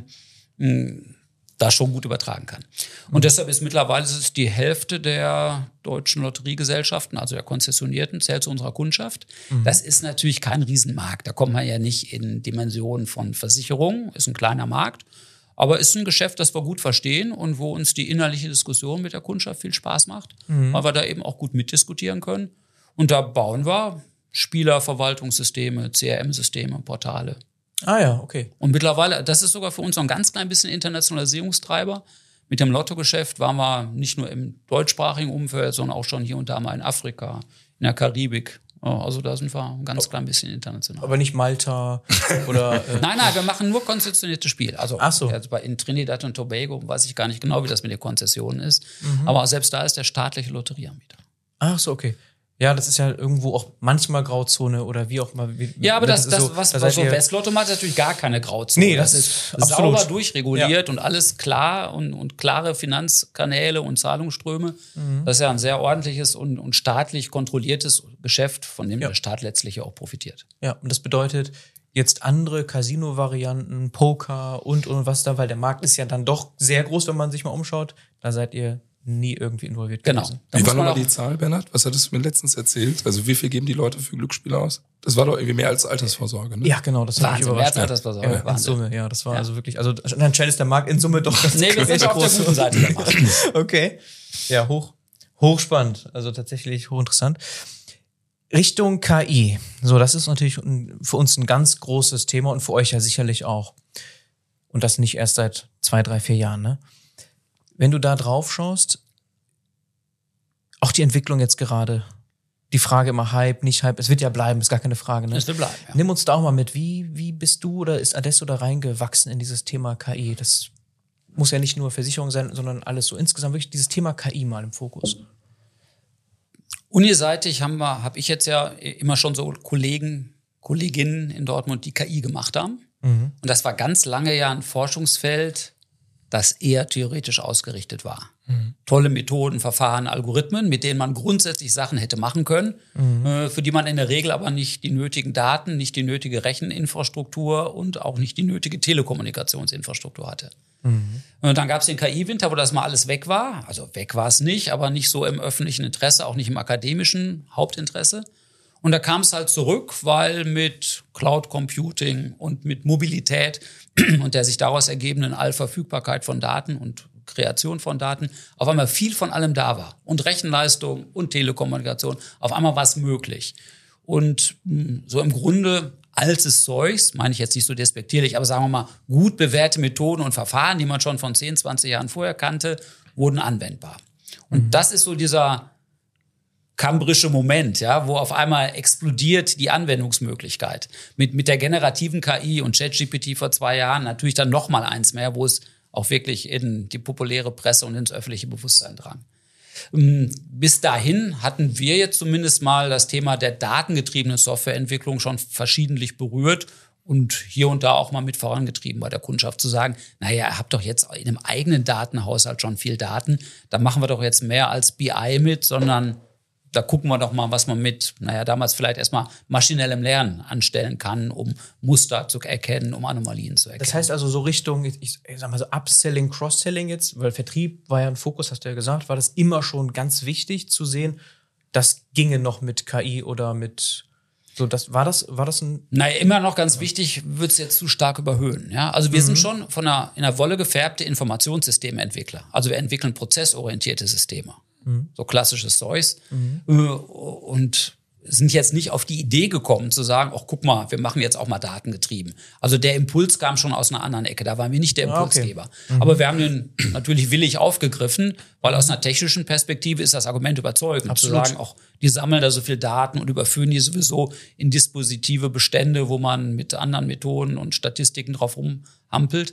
da schon gut übertragen kann. Und deshalb ist mittlerweile die Hälfte der deutschen Lotteriegesellschaften, also der Konzessionierten, zählt zu unserer Kundschaft. Das ist natürlich kein Riesenmarkt. Da kommt man ja nicht in Dimensionen von Versicherungen, ist ein kleiner Markt. Aber ist ein Geschäft, das wir gut verstehen und wo uns die innerliche Diskussion mit der Kundschaft viel Spaß macht, weil wir da eben auch gut mitdiskutieren können. Und da bauen wir Spielerverwaltungssysteme, CRM-Systeme, Portale. Ah ja, okay. Und mittlerweile, das ist sogar für uns noch ein ganz klein bisschen Internationalisierungstreiber. Mit dem Lottogeschäft waren wir nicht nur im deutschsprachigen Umfeld, sondern auch schon hier und da mal in Afrika, in der Karibik. Also da sind wir ein ganz klein bisschen international. Aber nicht Malta oder... Nein, wir machen nur konzessioniertes Spiel. Also, so. In Trinidad und Tobago weiß ich gar nicht genau, wie das mit den Konzessionen ist. Aber selbst da ist der staatliche Lotterieanbieter. Ach so, okay. Ja, das ist ja irgendwo auch manchmal Grauzone oder wie auch immer. Ja, aber was so Westlotto macht, ist natürlich gar keine Grauzone. Nee, das ist sauber durchreguliert und alles klar und klare Finanzkanäle und Zahlungsströme. Das ist ja ein sehr ordentliches und staatlich kontrolliertes Geschäft, von dem der Staat letztlich auch profitiert. Ja, und das bedeutet jetzt andere Casino-Varianten, Poker und was da, weil der Markt ist ja dann doch sehr groß, wenn man sich mal umschaut. Da seid ihr nie irgendwie involviert gewesen. Wie war nochmal die Zahl, Bernhard? Was hattest du mir letztens erzählt? Also wie viel geben die Leute für Glücksspiele aus? Das war doch irgendwie mehr als Altersvorsorge, ne? Ja, genau. Das war Wahnsinn, mehr als Altersvorsorge. In Summe, ja. Das war also wirklich, also anscheinend ist der Markt in Summe doch ganz wir sind auf der guten Seite der Markt. Okay. Ja, hochspannend. Also tatsächlich hochinteressant. Richtung KI. So, das ist natürlich für uns ein ganz großes Thema und für euch ja sicherlich auch. Und das nicht erst seit 2, 3, 4 Jahren, ne? Wenn du da drauf schaust, auch die Entwicklung jetzt gerade, die Frage immer Hype, nicht Hype, es wird ja bleiben, ist gar keine Frage. Ne? Es wird bleiben, ja. Nimm uns da auch mal mit, wie bist du oder ist Adesso da reingewachsen in dieses Thema KI? Das muss ja nicht nur Versicherung sein, sondern alles so insgesamt wirklich dieses Thema KI mal im Fokus. Uniseitig habe ich jetzt ja immer schon so Kolleginnen in Dortmund, die KI gemacht haben. Und das war ganz lange ja ein Forschungsfeld. das eher theoretisch ausgerichtet war. Tolle Methoden, Verfahren, Algorithmen, mit denen man grundsätzlich Sachen hätte machen können, für die man in der Regel aber nicht die nötigen Daten, nicht die nötige Recheninfrastruktur und auch nicht die nötige Telekommunikationsinfrastruktur hatte. Und dann gab es den KI-Winter, wo das mal alles weg war. Also weg war es nicht, aber nicht so im öffentlichen Interesse, auch nicht im akademischen Hauptinteresse. Und da kam es halt zurück, weil mit Cloud Computing und mit Mobilität und der sich daraus ergebenden Allverfügbarkeit von Daten und Kreation von Daten auf einmal viel von allem da war. Und Rechenleistung und Telekommunikation, auf einmal war es möglich. Und so im Grunde altes Zeugs, meine ich jetzt nicht so despektierlich, aber sagen wir mal, gut bewährte Methoden und Verfahren, die man schon von 10, 20 Jahren vorher kannte, wurden anwendbar. Und das ist so dieser kambrische Moment, ja, wo auf einmal explodiert die Anwendungsmöglichkeit. Mit der generativen KI und ChatGPT vor 2 Jahren natürlich dann noch mal eins mehr, wo es auch wirklich in die populäre Presse und ins öffentliche Bewusstsein drang. Bis dahin hatten wir jetzt zumindest mal das Thema der datengetriebenen Softwareentwicklung schon verschiedentlich berührt und hier und da auch mal mit vorangetrieben bei der Kundschaft zu sagen, naja, ihr habt doch jetzt in einem eigenen Datenhaushalt schon viel Daten, da machen wir doch jetzt mehr als BI mit, sondern da gucken wir doch mal, was man mit, damals vielleicht erstmal maschinellem Lernen anstellen kann, um Muster zu erkennen, um Anomalien zu erkennen. Das heißt also so Richtung, ich sag mal so Upselling, Cross-Selling jetzt, weil Vertrieb war ja ein Fokus, hast du ja gesagt, war das immer schon ganz wichtig zu sehen, das ginge noch mit KI oder mit so, war das ein... Naja, immer noch ganz wichtig, wird es jetzt zu stark überhöhen. Ja? Also wir sind schon in der Wolle gefärbte Informationssystementwickler. Also wir entwickeln prozessorientierte Systeme. So klassisches Zeugs. Und sind jetzt nicht auf die Idee gekommen zu sagen, ach guck mal, wir machen jetzt auch mal datengetrieben. Also der Impuls kam schon aus einer anderen Ecke, da waren wir nicht der Impulsgeber. Okay. Aber wir haben den natürlich willig aufgegriffen, weil aus einer technischen Perspektive ist das Argument überzeugend. Absolut. Zu sagen, auch die sammeln da so viel Daten und überführen die sowieso in dispositive Bestände, wo man mit anderen Methoden und Statistiken drauf rumhampelt.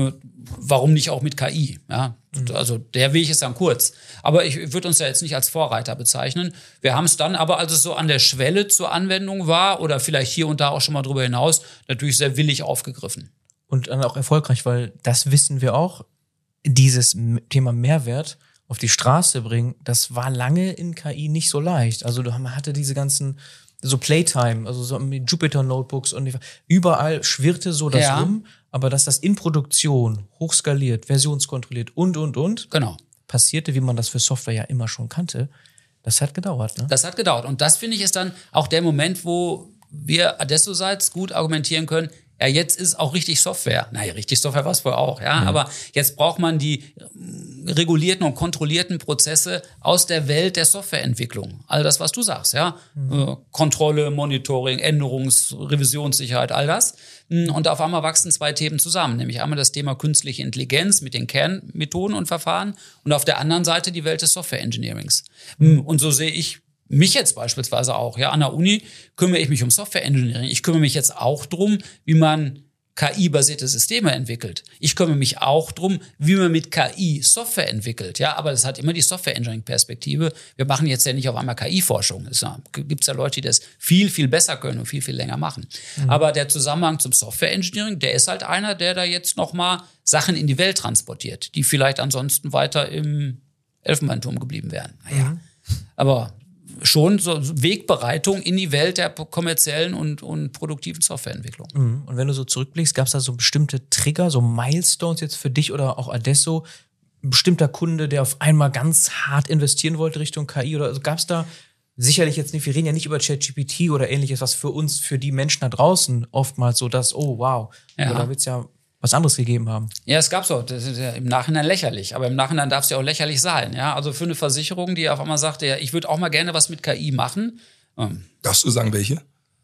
Warum nicht auch mit KI? Ja, also der Weg ist dann kurz. Aber ich würde uns ja jetzt nicht als Vorreiter bezeichnen. Wir haben es dann aber, als es so an der Schwelle zur Anwendung war oder vielleicht hier und da auch schon mal drüber hinaus, natürlich sehr willig aufgegriffen. Und dann auch erfolgreich, weil das wissen wir auch, dieses Thema Mehrwert auf die Straße bringen, das war lange in KI nicht so leicht. Also man hatte diese ganzen so Playtime, also so mit Jupyter-Notebooks und überall schwirrte so das rum, aber dass das in Produktion hochskaliert, versionskontrolliert und genau passierte, wie man das für Software ja immer schon kannte, das hat gedauert. Ne? Das hat gedauert und das finde ich ist dann auch der Moment, wo wir Adesso-seits gut argumentieren können, ja, jetzt ist auch richtig Software. Naja, richtig Software war es vorher auch, ja. Aber jetzt braucht man die regulierten und kontrollierten Prozesse aus der Welt der Softwareentwicklung. All das, was du sagst, ja. Kontrolle, Monitoring, Revisionssicherheit, all das. Und auf einmal wachsen 2 Themen zusammen. Nämlich einmal das Thema künstliche Intelligenz mit den Kernmethoden und Verfahren und auf der anderen Seite die Welt des Software-Engineerings. Und so sehe ich mich jetzt beispielsweise auch, ja, an der Uni kümmere ich mich um Software Engineering. Ich kümmere mich jetzt auch drum, wie man KI-basierte Systeme entwickelt. Ich kümmere mich auch drum, wie man mit KI Software entwickelt. Ja, aber das hat immer die Software Engineering-Perspektive. Wir machen jetzt ja nicht auf einmal KI-Forschung. Es gibt ja Leute, die das viel, viel besser können und viel, viel länger machen. Aber der Zusammenhang zum Software Engineering, der ist halt einer, der da jetzt nochmal Sachen in die Welt transportiert, die vielleicht ansonsten weiter im Elfenbeinturm geblieben wären. Naja, aber schon so Wegbereitung in die Welt der kommerziellen und produktiven Softwareentwicklung. Und wenn du so zurückblickst, gab es da so bestimmte Trigger, so Milestones jetzt für dich oder auch Adesso? Ein bestimmter Kunde, der auf einmal ganz hart investieren wollte Richtung KI? Oder also gab es da sicherlich jetzt nicht, wir reden ja nicht über ChatGPT oder ähnliches, was für uns, für die Menschen da draußen oftmals so das, oh wow, ja. Da wird es ja was anderes gegeben haben. Ja, es gab so. Das ist ja im Nachhinein lächerlich. Aber im Nachhinein darf es ja auch lächerlich sein. Ja, also für eine Versicherung, die auf einmal sagte, ja, ich würde auch mal gerne was mit KI machen. Darfst du sagen, welche?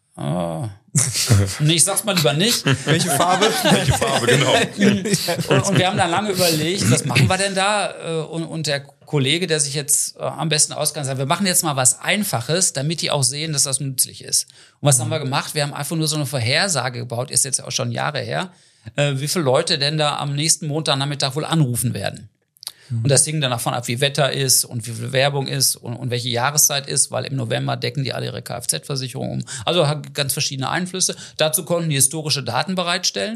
Nee, ich sag's mal lieber nicht. Welche Farbe? Welche Farbe, genau. Und wir haben dann lange überlegt, was machen wir denn da? Und der Kollege, der sich jetzt am besten auskennt, sagt, wir machen jetzt mal was Einfaches, damit die auch sehen, dass das nützlich ist. Und was haben wir gemacht? Wir haben einfach nur so eine Vorhersage gebaut, ist jetzt auch schon Jahre her, wie viele Leute denn da am nächsten Montagnachmittag wohl anrufen werden. Und das hing dann davon ab, wie Wetter ist und wie viel Werbung ist und welche Jahreszeit ist, weil im November decken die alle ihre Kfz-Versicherung um. Also hat ganz verschiedene Einflüsse. Dazu konnten die historische Daten bereitstellen.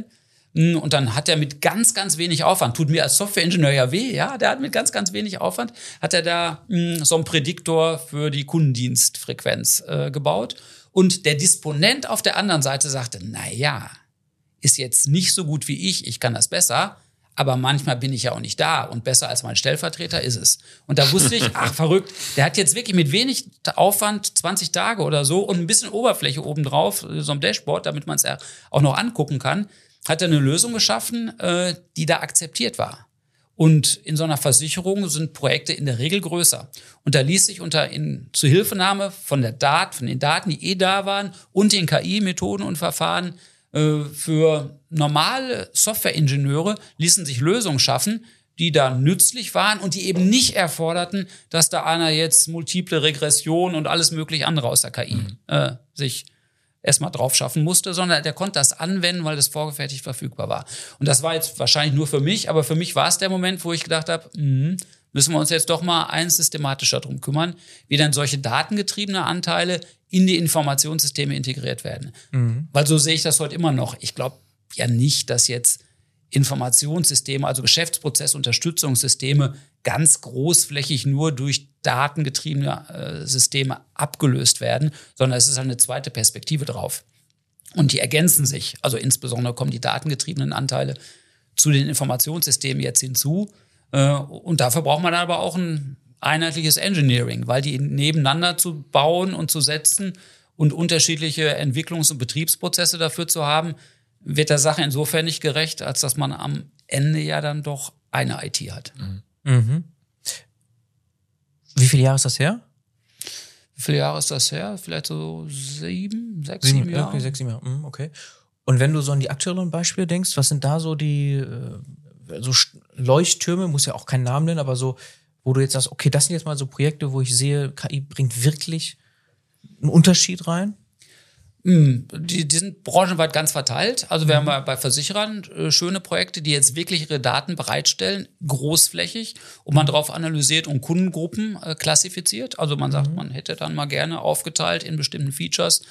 Und dann hat er mit ganz, ganz wenig Aufwand, tut mir als Softwareingenieur ja weh, ja, der hat mit ganz, ganz wenig Aufwand, hat er da so einen Prädiktor für die Kundendienstfrequenz gebaut. Und der Disponent auf der anderen Seite sagte, naja, ist jetzt nicht so gut wie ich kann das besser, aber manchmal bin ich ja auch nicht da und besser als mein Stellvertreter ist es. Und da wusste ich, ach verrückt, der hat jetzt wirklich mit wenig Aufwand 20 Tage oder so und ein bisschen Oberfläche obendrauf, so ein Dashboard, damit man es ja auch noch angucken kann, hat er eine Lösung geschaffen, die da akzeptiert war. Und in so einer Versicherung sind Projekte in der Regel größer. Und da ließ sich Zuhilfenahme von den Daten, die da waren, und den KI-Methoden und Verfahren für normale Softwareingenieure ließen sich Lösungen schaffen, die da nützlich waren und die eben nicht erforderten, dass da einer jetzt multiple Regression und alles mögliche andere aus der KI sich erstmal drauf schaffen musste, sondern der konnte das anwenden, weil das vorgefertigt verfügbar war. Und das war jetzt wahrscheinlich nur für mich, aber für mich war es der Moment, wo ich gedacht habe, müssen wir uns jetzt doch mal systematischer drum kümmern, wie dann solche datengetriebene Anteile in die Informationssysteme integriert werden. Weil so sehe ich das heute immer noch. Ich glaube ja nicht, dass jetzt Informationssysteme, also Geschäftsprozessunterstützungssysteme, ganz großflächig nur durch datengetriebene Systeme abgelöst werden, sondern es ist halt eine zweite Perspektive drauf. Und die ergänzen sich. Also insbesondere kommen die datengetriebenen Anteile zu den Informationssystemen jetzt hinzu. Und dafür braucht man aber auch ein einheitliches Engineering, weil die nebeneinander zu bauen und zu setzen und unterschiedliche Entwicklungs- und Betriebsprozesse dafür zu haben, wird der Sache insofern nicht gerecht, als dass man am Ende ja dann doch eine IT hat. Mhm. Wie viele Jahre ist das her? Wie viele Jahre ist das her? Vielleicht so 7 Jahre. Okay, 6, 7 Jahre. Okay. Und wenn du so an die aktuellen Beispiele denkst, was sind da so die so Leuchttürme, muss ja auch keinen Namen nennen, aber so, wo du jetzt sagst, okay, das sind jetzt mal so Projekte, wo ich sehe, KI bringt wirklich einen Unterschied rein? Die sind branchenweit ganz verteilt. Also wir haben bei Versicherern schöne Projekte, die jetzt wirklich ihre Daten bereitstellen, großflächig, und man darauf analysiert und Kundengruppen klassifiziert. Also man sagt, man hätte dann mal gerne aufgeteilt in bestimmten Features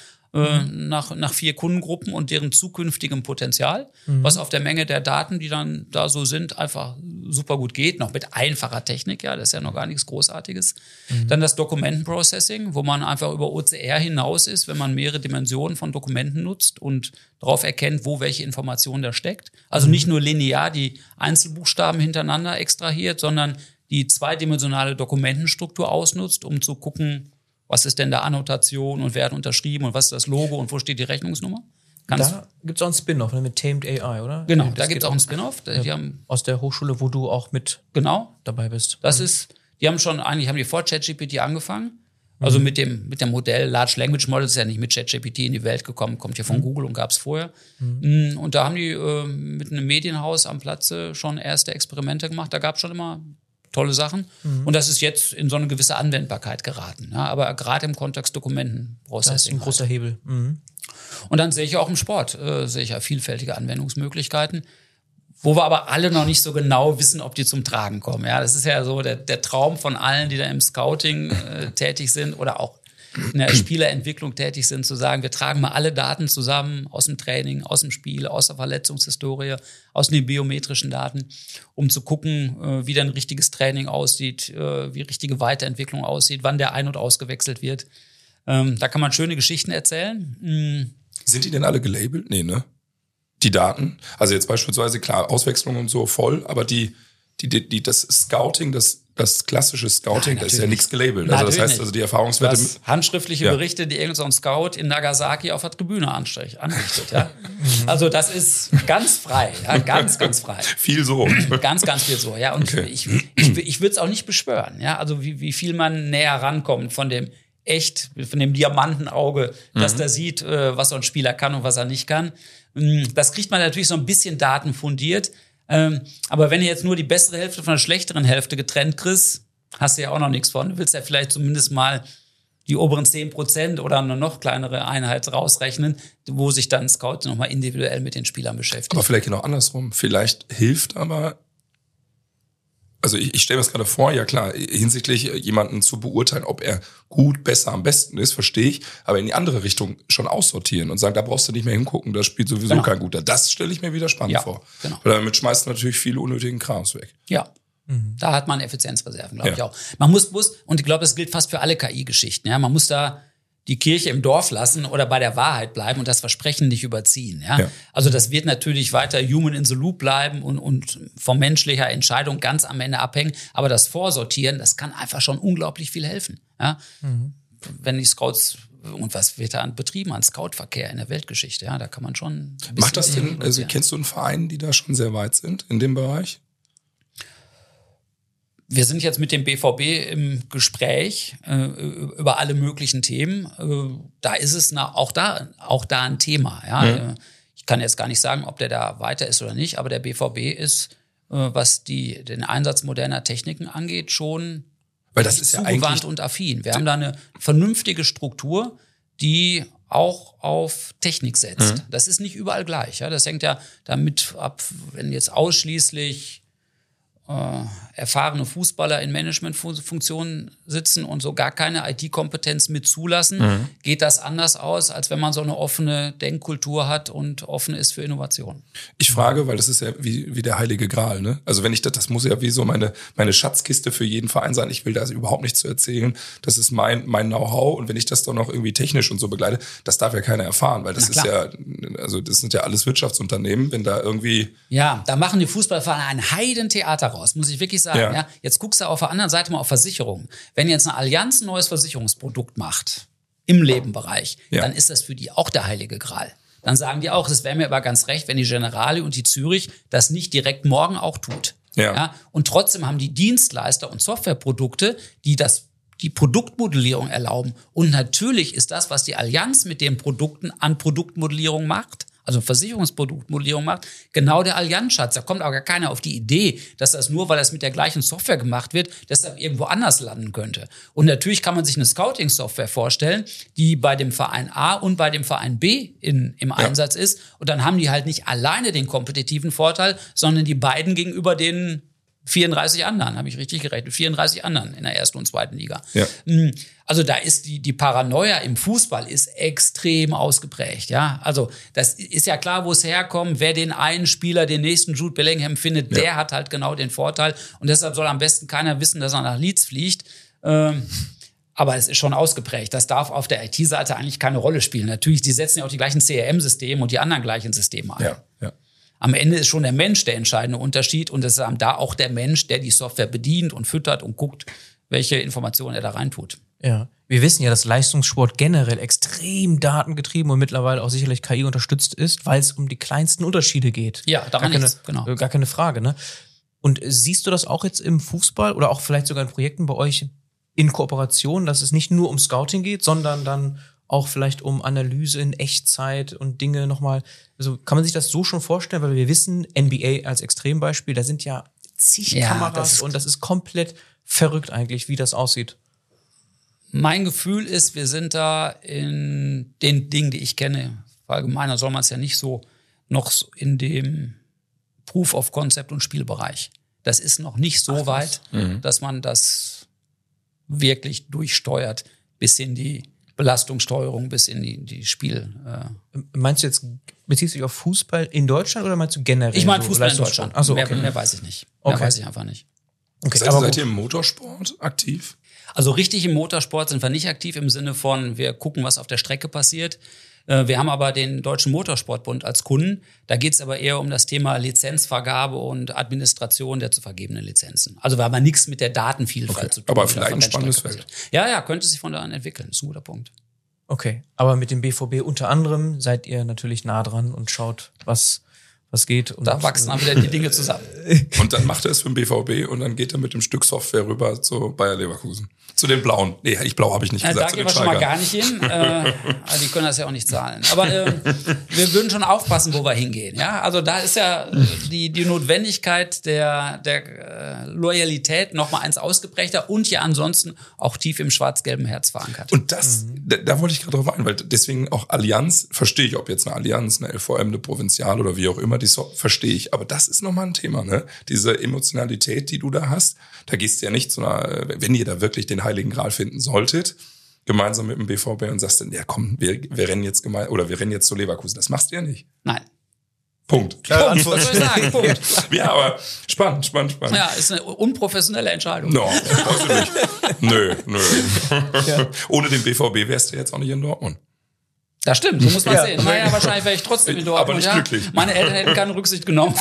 nach 4 Kundengruppen und deren zukünftigem Potenzial, was auf der Menge der Daten, die dann da so sind, einfach super gut geht, noch mit einfacher Technik, ja, das ist ja noch gar nichts Großartiges. Dann das Dokumentenprocessing, wo man einfach über OCR hinaus ist, wenn man mehrere Dimensionen von Dokumenten nutzt und darauf erkennt, wo welche Information da steckt. Also nicht nur linear die Einzelbuchstaben hintereinander extrahiert, sondern die zweidimensionale Dokumentenstruktur ausnutzt, um zu gucken, was ist denn da Annotation und wer hat unterschrieben und was ist das Logo und wo steht die Rechnungsnummer? Da gibt es auch einen Spin-off mit Tamed AI, oder? Genau, da gibt es auch einen Spin-off. Die haben aus der Hochschule, wo du auch mit dabei bist. Das ist, eigentlich haben die vor ChatGPT angefangen. Also mit dem Modell Large Language Models ist ja nicht mit ChatGPT in die Welt gekommen, kommt ja von Google und gab es vorher. Und da haben die mit einem Medienhaus am Platze schon erste Experimente gemacht. Da gab es schon immer tolle Sachen. Und das ist jetzt in so eine gewisse Anwendbarkeit geraten. Ja, aber gerade im Kontext Dokumentenprocessing. Das ist ein großer Hebel. Und dann sehe ich auch im Sport, sehe ich ja vielfältige Anwendungsmöglichkeiten, wo wir aber alle noch nicht so genau wissen, ob die zum Tragen kommen. Ja, das ist ja so der Traum von allen, die da im Scouting tätig sind oder auch in der Spielerentwicklung tätig sind, zu sagen, wir tragen mal alle Daten zusammen aus dem Training, aus dem Spiel, aus der Verletzungshistorie, aus den biometrischen Daten, um zu gucken, wie dann ein richtiges Training aussieht, wie richtige Weiterentwicklung aussieht, wann der ein- und ausgewechselt wird. Da kann man schöne Geschichten erzählen. Sind die denn alle gelabelt? Nee, ne? Die Daten? Also jetzt beispielsweise, klar, Auswechslung und so voll, aber das Scouting, das klassische Scouting, da ist ja nichts gelabelt. Also das heißt, also die Erfahrungswerte... handschriftliche Berichte, die irgend so ein Scout in Nagasaki auf der Tribüne anrichtet. Ja? Also das ist ganz frei, ja? Ganz, ganz frei. Viel so. Ganz, ganz viel so, ja. Und okay. ich würde es auch nicht beschwören, ja. Also wie viel man näher rankommt von dem Diamantenauge, das da sieht, was so ein Spieler kann und was er nicht kann. Das kriegt man natürlich so ein bisschen datenfundiert. Aber wenn du jetzt nur die bessere Hälfte von der schlechteren Hälfte getrennt kriegst, hast du ja auch noch nichts von. Du willst ja vielleicht zumindest mal die oberen 10% oder eine noch kleinere Einheit rausrechnen, wo sich dann Scout nochmal individuell mit den Spielern beschäftigt. Aber vielleicht genau andersrum. Vielleicht hilft aber Also ich stelle mir das gerade vor, ja klar, hinsichtlich jemanden zu beurteilen, ob er gut, besser, am besten ist, verstehe ich, aber in die andere Richtung schon aussortieren und sagen, da brauchst du nicht mehr hingucken, das spielt sowieso kein guter. Das stelle ich mir wieder spannend vor. Genau. Weil damit schmeißt du natürlich viele unnötigen Krams weg. Ja. Da hat man Effizienzreserven, glaube ich auch. Man muss, und ich glaube, das gilt fast für alle KI-Geschichten, ja, man muss da die Kirche im Dorf lassen oder bei der Wahrheit bleiben und das Versprechen nicht überziehen. Ja? Also das wird natürlich weiter human in the loop bleiben und von menschlicher Entscheidung ganz am Ende abhängen. Aber das Vorsortieren, das kann einfach schon unglaublich viel helfen. Ja? Wenn die Scouts, und was wird da betrieben an Scoutverkehr in der Weltgeschichte, ja, da kann man schon. Macht das denn, also kennst du einen Verein, die da schon sehr weit sind in dem Bereich? Wir sind jetzt mit dem BVB im Gespräch über alle möglichen Themen. Da ist es auch da ein Thema. Ja? Ich kann jetzt gar nicht sagen, ob der da weiter ist oder nicht, aber der BVB ist, was den Einsatz moderner Techniken angeht, schon weil das ist ja zugewandt und affin. Wir haben da eine vernünftige Struktur, die auch auf Technik setzt. Das ist nicht überall gleich. Ja? Das hängt ja damit ab, wenn jetzt ausschließlich erfahrene Fußballer in Managementfunktionen sitzen und so gar keine IT-Kompetenz mit zulassen, geht das anders aus, als wenn man so eine offene Denkkultur hat und offen ist für Innovation. Ich frage, weil das ist ja wie der heilige Gral, ne? Also wenn ich das muss ja wie so meine Schatzkiste für jeden Verein sein. Ich will da überhaupt nichts zu erzählen. Das ist mein Know-how und wenn ich das dann noch irgendwie technisch und so begleite, das darf ja keiner erfahren, weil das ist ja, also das sind ja alles Wirtschaftsunternehmen, wenn da irgendwie... Ja, da machen die Fußballvereine ein Heidentheater raus, muss ich wirklich sagen. Ja. Jetzt guckst du auf der anderen Seite mal auf Versicherungen. Wenn jetzt eine Allianz ein neues Versicherungsprodukt macht, im Lebenbereich, dann ist das für die auch der heilige Gral. Dann sagen die auch, das wäre mir aber ganz recht, wenn die Generali und die Zürich das nicht direkt morgen auch tut. Ja. Und trotzdem haben die Dienstleister und Softwareprodukte, die Produktmodellierung erlauben. Und natürlich ist das, was die Allianz mit den Produkten an Produktmodellierung macht, also Versicherungsproduktmodellierung macht, genau der Allianzschatz. Da kommt aber gar keiner auf die Idee, dass das nur, weil das mit der gleichen Software gemacht wird, deshalb irgendwo anders landen könnte. Und natürlich kann man sich eine Scouting-Software vorstellen, die bei dem Verein A und bei dem Verein B im Einsatz ist. Und dann haben die halt nicht alleine den kompetitiven Vorteil, sondern die beiden gegenüber den 34 anderen, habe ich richtig gerechnet, 34 anderen in der ersten und zweiten Liga. Ja. Also da ist die Paranoia im Fußball ist extrem ausgeprägt. Ja, also das ist ja klar, wo es herkommt. Wer den einen Spieler, den nächsten Jude Bellingham findet, der hat halt genau den Vorteil. Und deshalb soll am besten keiner wissen, dass er nach Leeds fliegt. Aber es ist schon ausgeprägt. Das darf auf der IT-Seite eigentlich keine Rolle spielen. Natürlich, die setzen ja auch die gleichen CRM-Systeme und die anderen gleichen Systeme ein. Ja. Am Ende ist schon der Mensch der entscheidende Unterschied und es ist da auch der Mensch, der die Software bedient und füttert und guckt, welche Informationen er da reintut. Ja, wir wissen ja, dass Leistungssport generell extrem datengetrieben und mittlerweile auch sicherlich KI unterstützt ist, weil es um die kleinsten Unterschiede geht. Ja, daran nichts, genau. Gar keine Frage, ne? Und siehst du das auch jetzt im Fußball oder auch vielleicht sogar in Projekten bei euch in Kooperation, dass es nicht nur um Scouting geht, sondern dann auch vielleicht um Analyse in Echtzeit und Dinge nochmal. Also kann man sich das so schon vorstellen, weil wir wissen, NBA als Extrembeispiel, da sind ja zig Kameras und das ist komplett verrückt eigentlich, wie das aussieht. Mein Gefühl ist, wir sind da in den Dingen, die ich kenne, allgemeiner soll man es ja nicht so, noch in dem Proof of Concept und Spielbereich. Das ist noch nicht so weit, dass man das wirklich durchsteuert bis in die Belastungssteuerung, bis in die Spiel. Meinst du jetzt, beziehst du dich auf Fußball in Deutschland oder meinst du generell? Ich meine Fußball in Deutschland. Ach so, okay. Mehr weiß ich nicht. Mehr weiß ich einfach nicht. Okay, seid ihr im Motorsport aktiv? Also richtig im Motorsport sind wir nicht aktiv im Sinne von, wir gucken, was auf der Strecke passiert. Wir haben aber den Deutschen Motorsportbund als Kunden. Da geht es aber eher um das Thema Lizenzvergabe und Administration der zu vergebenen Lizenzen. Also wir haben nichts mit der Datenvielfalt zu tun. Aber vielleicht ein spannendes Feld. Ja, könnte sich von da an entwickeln. Das ist ein guter Punkt. Okay, aber mit dem BVB unter anderem seid ihr natürlich nah dran und schaut, was geht. Und da wachsen dann wieder die Dinge zusammen. Und dann macht er es für den BVB und dann geht er mit dem Stück Software rüber zu Bayer Leverkusen. Zu den Blauen. Nee, Blau habe ich nicht gesagt. Da gehen wir schon mal gar nicht hin. Die können das ja auch nicht zahlen. Aber wir würden schon aufpassen, wo wir hingehen. Ja, also da ist ja die Notwendigkeit der Loyalität noch mal eins ausgeprägter und ja ansonsten auch tief im schwarz-gelben Herz verankert. Und das, da wollte ich gerade drauf ein, weil deswegen auch Allianz, verstehe ich, ob jetzt eine Allianz, eine LVM, eine Provinzial oder wie auch immer, die verstehe ich. Aber das ist nochmal ein Thema, ne? Diese Emotionalität, die du da hast. Da gehst du ja nicht zu einer, wenn ihr da wirklich den Heiligen Gral finden solltet, gemeinsam mit dem BVB und sagst dann, ja komm, wir rennen jetzt wir rennen jetzt zu Leverkusen. Das machst du ja nicht. Nein. Punkt. Klare Antwort. Was soll ich sagen? Punkt. Ja, aber spannend. Ja, ist eine unprofessionelle Entscheidung. No, brauchst du nicht. Nö. Ja. Ohne den BVB wärst du jetzt auch nicht in Dortmund. Das stimmt, so muss man sehen. Naja, wahrscheinlich wäre ich trotzdem in Dortmund. Aber nicht glücklich. Meine Eltern hätten keine Rücksicht genommen.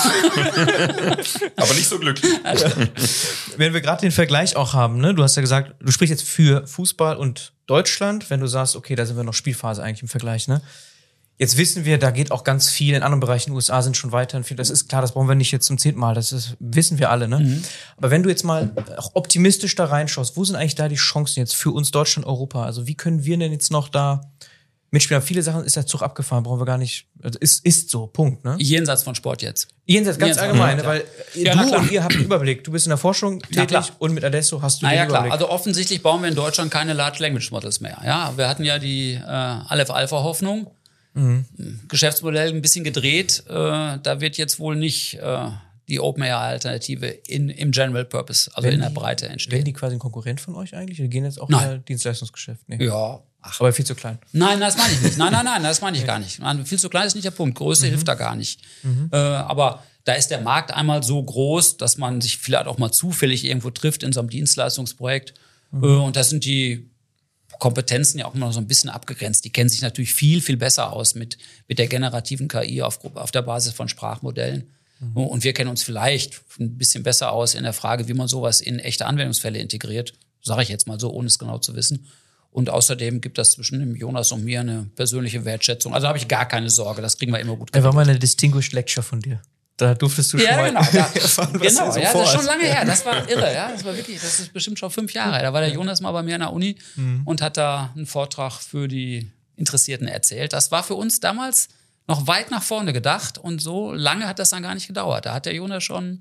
Aber nicht so glücklich. Wenn wir gerade den Vergleich auch haben, ne? Du hast ja gesagt, du sprichst jetzt für Fußball und Deutschland, wenn du sagst, okay, da sind wir noch Spielphase eigentlich im Vergleich, ne? Jetzt wissen wir, da geht auch ganz viel in anderen Bereichen. USA sind schon weiter. Das ist klar, das brauchen wir nicht jetzt zum 10. Mal. Wissen wir alle, ne? Mhm. Aber wenn du jetzt mal auch optimistisch da reinschaust, wo sind eigentlich da die Chancen jetzt für uns Deutschland, Europa? Also wie können wir denn jetzt noch da mitspielen? Viele Sachen ist der Zug abgefahren, brauchen wir gar nicht. Also ist so, Punkt, ne? Jenseits von Sport jetzt. Ganz allgemein, weil du und ihr habt einen Überblick. Du bist in der Forschung tätig und mit Adesso hast du den Überblick. Klar. Also offensichtlich bauen wir in Deutschland keine Large Language Models mehr. Ja, wir hatten ja die Aleph-Alpha-Hoffnung. Geschäftsmodell ein bisschen gedreht. Da wird jetzt wohl nicht die OpenAI-Alternative im General Purpose, also in der Breite entstehen. Werden die quasi ein Konkurrent von euch eigentlich? Die gehen jetzt auch in Dienstleistungsgeschäft? Nee. Ja. Aber viel zu klein. Nein, das meine ich nicht. Nein, das meine ich gar nicht. Viel zu klein ist nicht der Punkt. Größe hilft da gar nicht. Aber da ist der Markt einmal so groß, dass man sich vielleicht auch mal zufällig irgendwo trifft in so einem Dienstleistungsprojekt. Und das sind die Kompetenzen ja auch immer noch so ein bisschen abgegrenzt. Die kennen sich natürlich viel, viel besser aus mit der generativen KI auf der Basis von Sprachmodellen. Und wir kennen uns vielleicht ein bisschen besser aus in der Frage, wie man sowas in echte Anwendungsfälle integriert. Sage ich jetzt mal so, ohne es genau zu wissen. Und außerdem gibt das zwischen dem Jonas und mir eine persönliche Wertschätzung. Also habe ich gar keine Sorge, das kriegen wir immer gut. Da war mal eine Distinguished Lecture von dir. Da durftest du schon mal erfahren, was genau, so das ist schon lange her. Das war irre, ja. Das ist bestimmt schon 5 Jahre her. Da war der Jonas mal bei mir an der Uni und hat da einen Vortrag für die Interessierten erzählt. Das war für uns damals noch weit nach vorne gedacht und so lange hat das dann gar nicht gedauert. Da hat der Jonas schon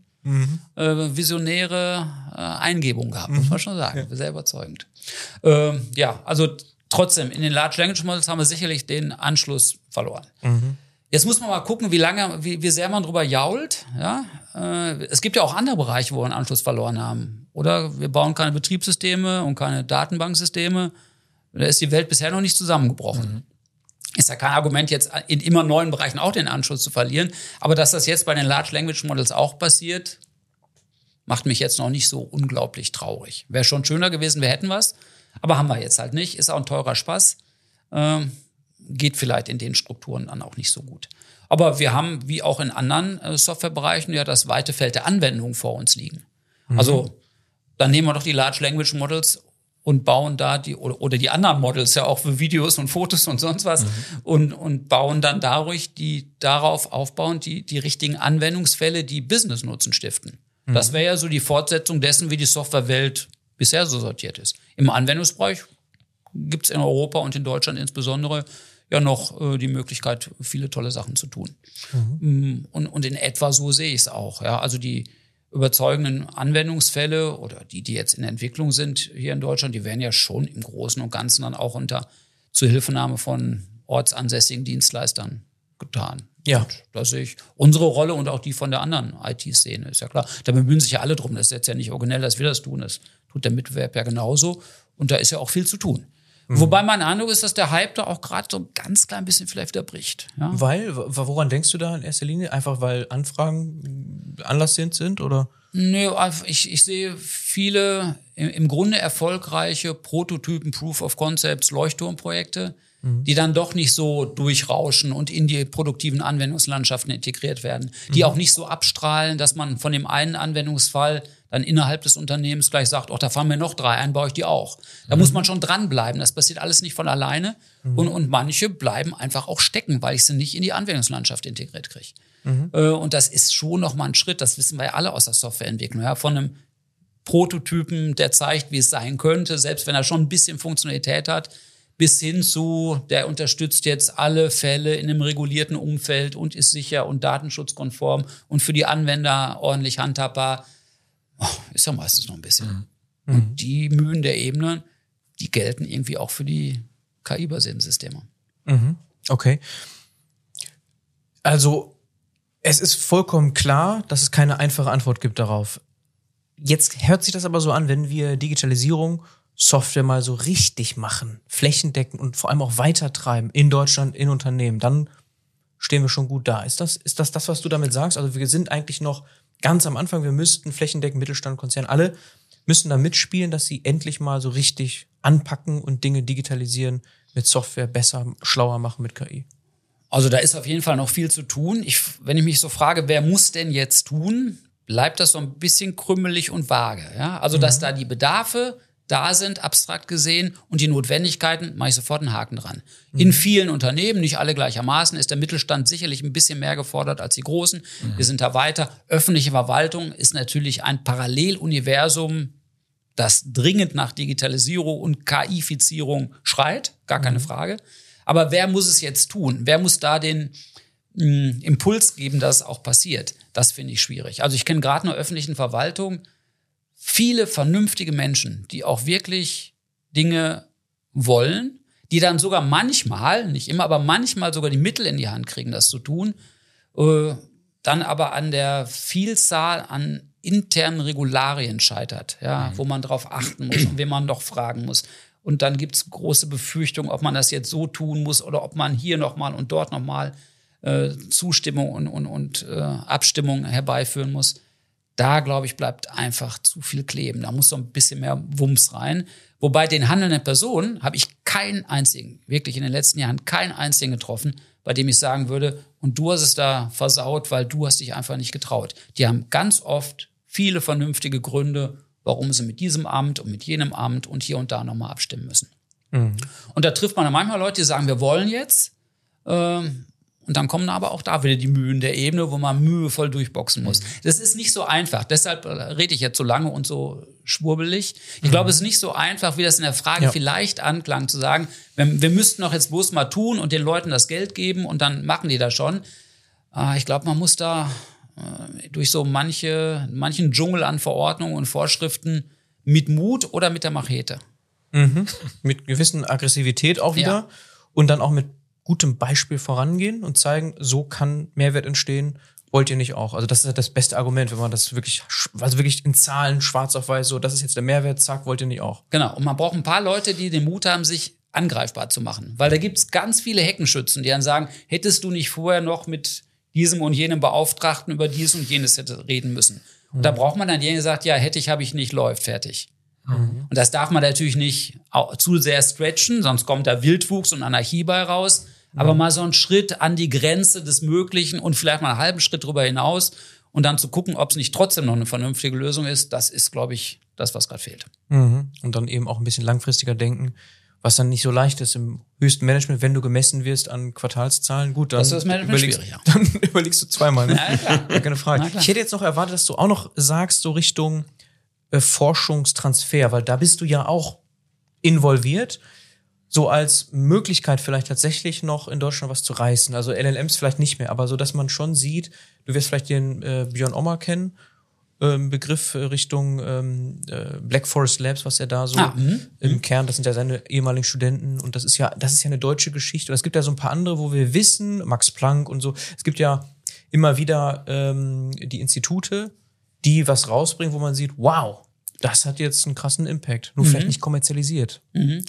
visionäre Eingebungen gehabt, muss man schon sagen. Ja. Sehr überzeugend. Also trotzdem, in den Large Language Models haben wir sicherlich den Anschluss verloren. Jetzt muss man mal gucken, wie sehr man drüber jault. Ja? Es gibt ja auch andere Bereiche, wo wir einen Anschluss verloren haben. Oder wir bauen keine Betriebssysteme und keine Datenbanksysteme. Da ist die Welt bisher noch nicht zusammengebrochen. Ist ja kein Argument, jetzt in immer neuen Bereichen auch den Anschluss zu verlieren. Aber dass das jetzt bei den Large Language Models auch passiert, macht mich jetzt noch nicht so unglaublich traurig. Wäre schon schöner gewesen, wir hätten was. Aber haben wir jetzt halt nicht. Ist auch ein teurer Spaß. Geht vielleicht in den Strukturen dann auch nicht so gut. Aber wir haben, wie auch in anderen Softwarebereichen, ja das weite Feld der Anwendung vor uns liegen. Also dann nehmen wir doch die Large Language Models und bauen da oder die anderen Models ja auch für Videos und Fotos und sonst was und bauen dann darauf aufbauend die richtigen Anwendungsfälle, die Business-Nutzen stiften. Das wäre ja so die Fortsetzung dessen, wie die Softwarewelt bisher so sortiert ist. Im Anwendungsbereich gibt es in Europa und in Deutschland insbesondere ja noch die Möglichkeit, viele tolle Sachen zu tun. Und in etwa so sehe ich es auch. Ja? Also die überzeugenden Anwendungsfälle oder die jetzt in Entwicklung sind hier in Deutschland, die werden ja schon im Großen und Ganzen dann auch unter Zuhilfenahme von ortsansässigen Dienstleistern getan. Ja. Und da sehe ich unsere Rolle und auch die von der anderen IT-Szene, ist ja klar. Da bemühen sich ja alle drum. Das ist jetzt ja nicht originell, dass wir das tun. Das tut der Mitbewerb ja genauso. Und da ist ja auch viel zu tun. Wobei mein Eindruck ist, dass der Hype da auch gerade so ein ganz klein bisschen vielleicht wieder bricht. Ja? Woran denkst du da in erster Linie? Einfach weil Anfragen anlassend sind, oder? Nö, ich sehe viele im Grunde erfolgreiche Prototypen, Proof of Concepts, Leuchtturmprojekte, die dann doch nicht so durchrauschen und in die produktiven Anwendungslandschaften integriert werden, die auch nicht so abstrahlen, dass man von dem einen Anwendungsfall dann innerhalb des Unternehmens gleich sagt, da fahren mir noch 3 ein, baue ich die auch. Da muss man schon dranbleiben, das passiert alles nicht von alleine und manche bleiben einfach auch stecken, weil ich sie nicht in die Anwendungslandschaft integriert kriege. Und das ist schon nochmal ein Schritt, das wissen wir ja alle aus der Softwareentwicklung, ja, von einem Prototypen, der zeigt, wie es sein könnte, selbst wenn er schon ein bisschen Funktionalität hat, bis hin zu, der unterstützt jetzt alle Fälle in einem regulierten Umfeld und ist sicher und datenschutzkonform und für die Anwender ordentlich handhabbar. Ist ja meistens noch ein bisschen. Und die Mühen der Ebene, die gelten irgendwie auch für die KI-basierten Systeme. Okay. Also Es ist vollkommen klar, dass es keine einfache Antwort gibt darauf. Jetzt hört sich das aber so an, wenn wir Digitalisierung, Software mal so richtig machen, flächendeckend und vor allem auch weitertreiben in Deutschland, in Unternehmen, dann stehen wir schon gut da. Ist das, was du damit sagst? Also wir sind eigentlich noch ganz am Anfang, wir müssten flächendeckend, Mittelstand, Konzern, alle müssen da mitspielen, dass sie endlich mal so richtig anpacken und Dinge digitalisieren, mit Software besser, schlauer machen mit KI. Also da ist auf jeden Fall noch viel zu tun. Wenn ich mich so frage, wer muss denn jetzt tun, bleibt das so ein bisschen krümmelig und vage. Ja? Also dass da die Bedarfe da sind, abstrakt gesehen, und die Notwendigkeiten, mache ich sofort einen Haken dran. In vielen Unternehmen, nicht alle gleichermaßen, ist der Mittelstand sicherlich ein bisschen mehr gefordert als die Großen. Wir sind da weiter. Öffentliche Verwaltung ist natürlich ein Paralleluniversum, das dringend nach Digitalisierung und KI-Fizierung schreit, gar keine Frage. Aber wer muss es jetzt tun? Wer muss da den Impuls geben, dass es auch passiert? Das finde ich schwierig. Also ich kenne gerade in der öffentlichen Verwaltung viele vernünftige Menschen, die auch wirklich Dinge wollen, die dann sogar manchmal, nicht immer, aber manchmal sogar die Mittel in die Hand kriegen, das zu tun, dann aber an der Vielzahl an internen Regularien scheitert, ja, wo man drauf achten muss und wen man doch fragen muss. Und dann gibt's große Befürchtungen, ob man das jetzt so tun muss oder ob man hier nochmal und dort nochmal Zustimmung und Abstimmung herbeiführen muss. Da, glaube ich, bleibt einfach zu viel kleben. Da muss so ein bisschen mehr Wumms rein. Wobei den handelnden Personen habe ich keinen einzigen, wirklich in den letzten Jahren keinen einzigen getroffen, bei dem ich sagen würde, und du hast es da versaut, weil du hast dich einfach nicht getraut. Die haben ganz oft viele vernünftige Gründe, warum sie mit diesem Amt und mit jenem Amt und hier und da nochmal abstimmen müssen. Und da trifft man dann manchmal Leute, die sagen, wir wollen jetzt. Und dann kommen aber auch da wieder die Mühen der Ebene, wo man mühevoll durchboxen muss. Das ist nicht so einfach. Deshalb rede ich jetzt so lange und so schwurbelig. Ich glaube, es ist nicht so einfach, wie das in der Frage vielleicht anklang, zu sagen, wir müssten doch jetzt bloß mal tun und den Leuten das Geld geben und dann machen die das schon. Ich glaube, man muss da durch so manchen Dschungel an Verordnungen und Vorschriften mit Mut oder mit der Machete. Mit gewissen Aggressivität auch wieder. Ja. Und dann auch mit gutem Beispiel vorangehen und zeigen, so kann Mehrwert entstehen, wollt ihr nicht auch. Also das ist halt das beste Argument, wenn man das wirklich, also wirklich in Zahlen, schwarz auf weiß, so, das ist jetzt der Mehrwert, zack, wollt ihr nicht auch. Genau, und man braucht ein paar Leute, die den Mut haben, sich angreifbar zu machen. Weil da gibt's ganz viele Heckenschützen, die dann sagen, hättest du nicht vorher noch mit diesem und jenem Beauftragten über dies und jenes hätte reden müssen. Und da braucht man dann jenen, der sagt, ja, hätte ich, habe ich nicht, läuft, fertig. Und das darf man natürlich nicht zu sehr stretchen, sonst kommt da Wildwuchs und Anarchie bei raus. Aber mal so einen Schritt an die Grenze des Möglichen und vielleicht mal einen halben Schritt drüber hinaus und dann zu gucken, ob es nicht trotzdem noch eine vernünftige Lösung ist, das ist, glaube ich, das, was gerade fehlt. Und dann eben auch ein bisschen langfristiger denken, was dann nicht so leicht ist im höchsten Management, wenn du gemessen wirst an Quartalszahlen. Gut, dann, das ist das Management schwierig, ja. Dann überlegst du zweimal. Ne? Ja, klar. Ja, keine Frage. Ich hätte jetzt noch erwartet, dass du auch noch sagst, so Richtung Forschungstransfer, weil da bist du ja auch involviert. So als Möglichkeit vielleicht tatsächlich noch in Deutschland was zu reißen. Also LLMs vielleicht nicht mehr, aber so, dass man schon sieht, du wirst vielleicht den Björn Ommer kennen, Begriff Richtung Black Forest Labs, was er da so im Kern, das sind ja seine ehemaligen Studenten und das ist ja eine deutsche Geschichte. Und es gibt ja so ein paar andere, wo wir wissen, Max Planck und so, es gibt ja immer wieder die Institute, die was rausbringen, wo man sieht, wow, das hat jetzt einen krassen Impact, nur vielleicht nicht kommerzialisiert.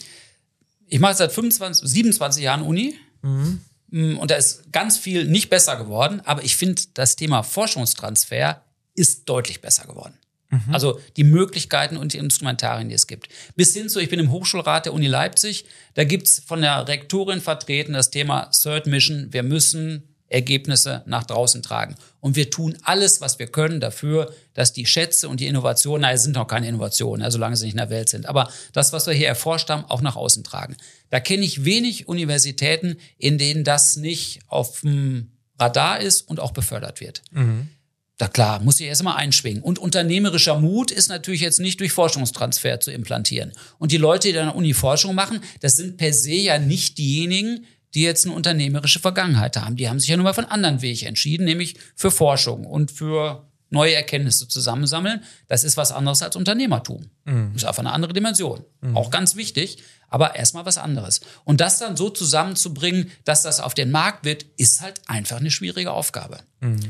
Ich mache seit 27 Jahren Uni und da ist ganz viel nicht besser geworden, aber ich finde, das Thema Forschungstransfer ist deutlich besser geworden. Also die Möglichkeiten und die Instrumentarien, die es gibt. Bis hin zu, ich bin im Hochschulrat der Uni Leipzig, da gibt's von der Rektorin vertreten das Thema Third Mission, wir müssen Ergebnisse nach draußen tragen. Und wir tun alles, was wir können dafür, dass die Schätze und die Innovationen, es sind noch keine Innovationen, solange sie nicht in der Welt sind, aber das, was wir hier erforscht haben, auch nach außen tragen. Da kenne ich wenig Universitäten, in denen das nicht auf dem Radar ist und auch befördert wird. Da klar, muss ich erst mal einschwingen. Und unternehmerischer Mut ist natürlich jetzt nicht durch Forschungstransfer zu implantieren. Und die Leute, die an der Uni Forschung machen, das sind per se ja nicht diejenigen, die jetzt eine unternehmerische Vergangenheit haben. Die haben sich ja nun mal für einen anderen Weg entschieden, nämlich für Forschung und für neue Erkenntnisse zusammensammeln. Das ist was anderes als Unternehmertum. Das ist einfach eine andere Dimension. Auch ganz wichtig, aber erstmal was anderes. Und das dann so zusammenzubringen, dass das auf den Markt wird, ist halt einfach eine schwierige Aufgabe.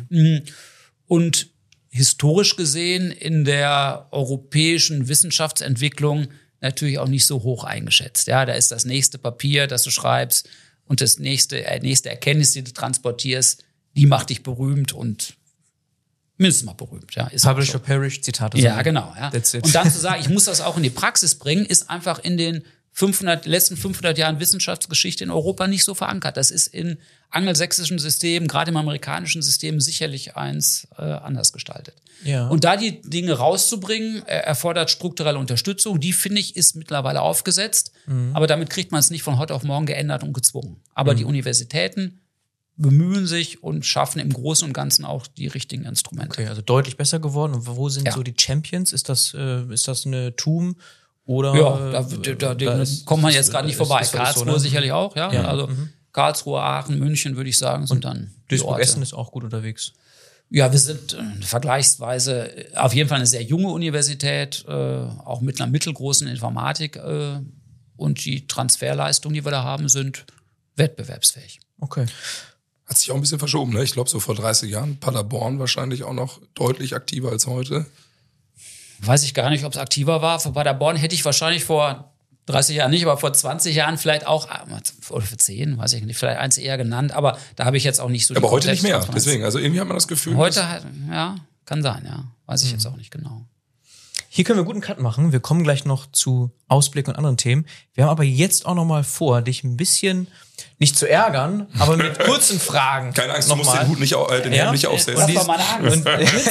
Und historisch gesehen in der europäischen Wissenschaftsentwicklung natürlich auch nicht so hoch eingeschätzt. Ja, da ist das nächste Papier, das du schreibst, und das nächste Erkenntnis, die du transportierst, die macht dich berühmt und mindestens mal berühmt. Ja, ist Publish or perish, Zitate. Ja, genau. Ja. That's it. Und dann zu sagen, ich muss das auch in die Praxis bringen, ist einfach in den letzten 500 Jahren Wissenschaftsgeschichte in Europa nicht so verankert. Das ist in angelsächsischen Systemen, gerade im amerikanischen System, sicherlich anders gestaltet. Ja. Und da die Dinge rauszubringen, erfordert strukturelle Unterstützung. Die, finde ich, ist mittlerweile aufgesetzt. Aber damit kriegt man es nicht von heute auf morgen geändert und gezwungen. Aber die Universitäten bemühen sich und schaffen im Großen und Ganzen auch die richtigen Instrumente. Okay, also deutlich besser geworden. Und wo sind so die Champions? Ist das eine TUM? Oder Ja, da kommt man jetzt gerade nicht vorbei. Ist Karlsruhe so, ne? sicherlich auch, ja. Also Karlsruhe, Aachen, München, würde ich sagen, sind dann die Orte. Duisburg-Essen ist auch gut unterwegs. Ja, wir sind vergleichsweise auf jeden Fall eine sehr junge Universität, auch mit einer mittelgroßen Informatik. Und die Transferleistungen, die wir da haben, sind wettbewerbsfähig. Okay. Hat sich auch ein bisschen verschoben, ne? Ich glaube, so vor 30 Jahren. Paderborn wahrscheinlich auch noch deutlich aktiver als heute. Weiß ich gar nicht, ob es aktiver war. Vor Paderborn hätte ich wahrscheinlich vor 30 Jahren nicht, aber vor 20 Jahren vielleicht auch, oder für 10, weiß ich nicht, vielleicht eins eher genannt, aber da habe ich jetzt auch nicht so. Aber heute nicht mehr, deswegen, also irgendwie hat man das Gefühl. Heute, ja, kann sein, ja. Weiß ich jetzt auch nicht genau. Hier können wir guten Cut machen. Wir kommen gleich noch zu Ausblick und anderen Themen. Wir haben aber jetzt auch noch mal vor, dich ein bisschen nicht zu ärgern, aber mit kurzen Fragen. Keine Angst, du musst den Hut nicht, Helm nicht aufsetzen. Das war meine Angst.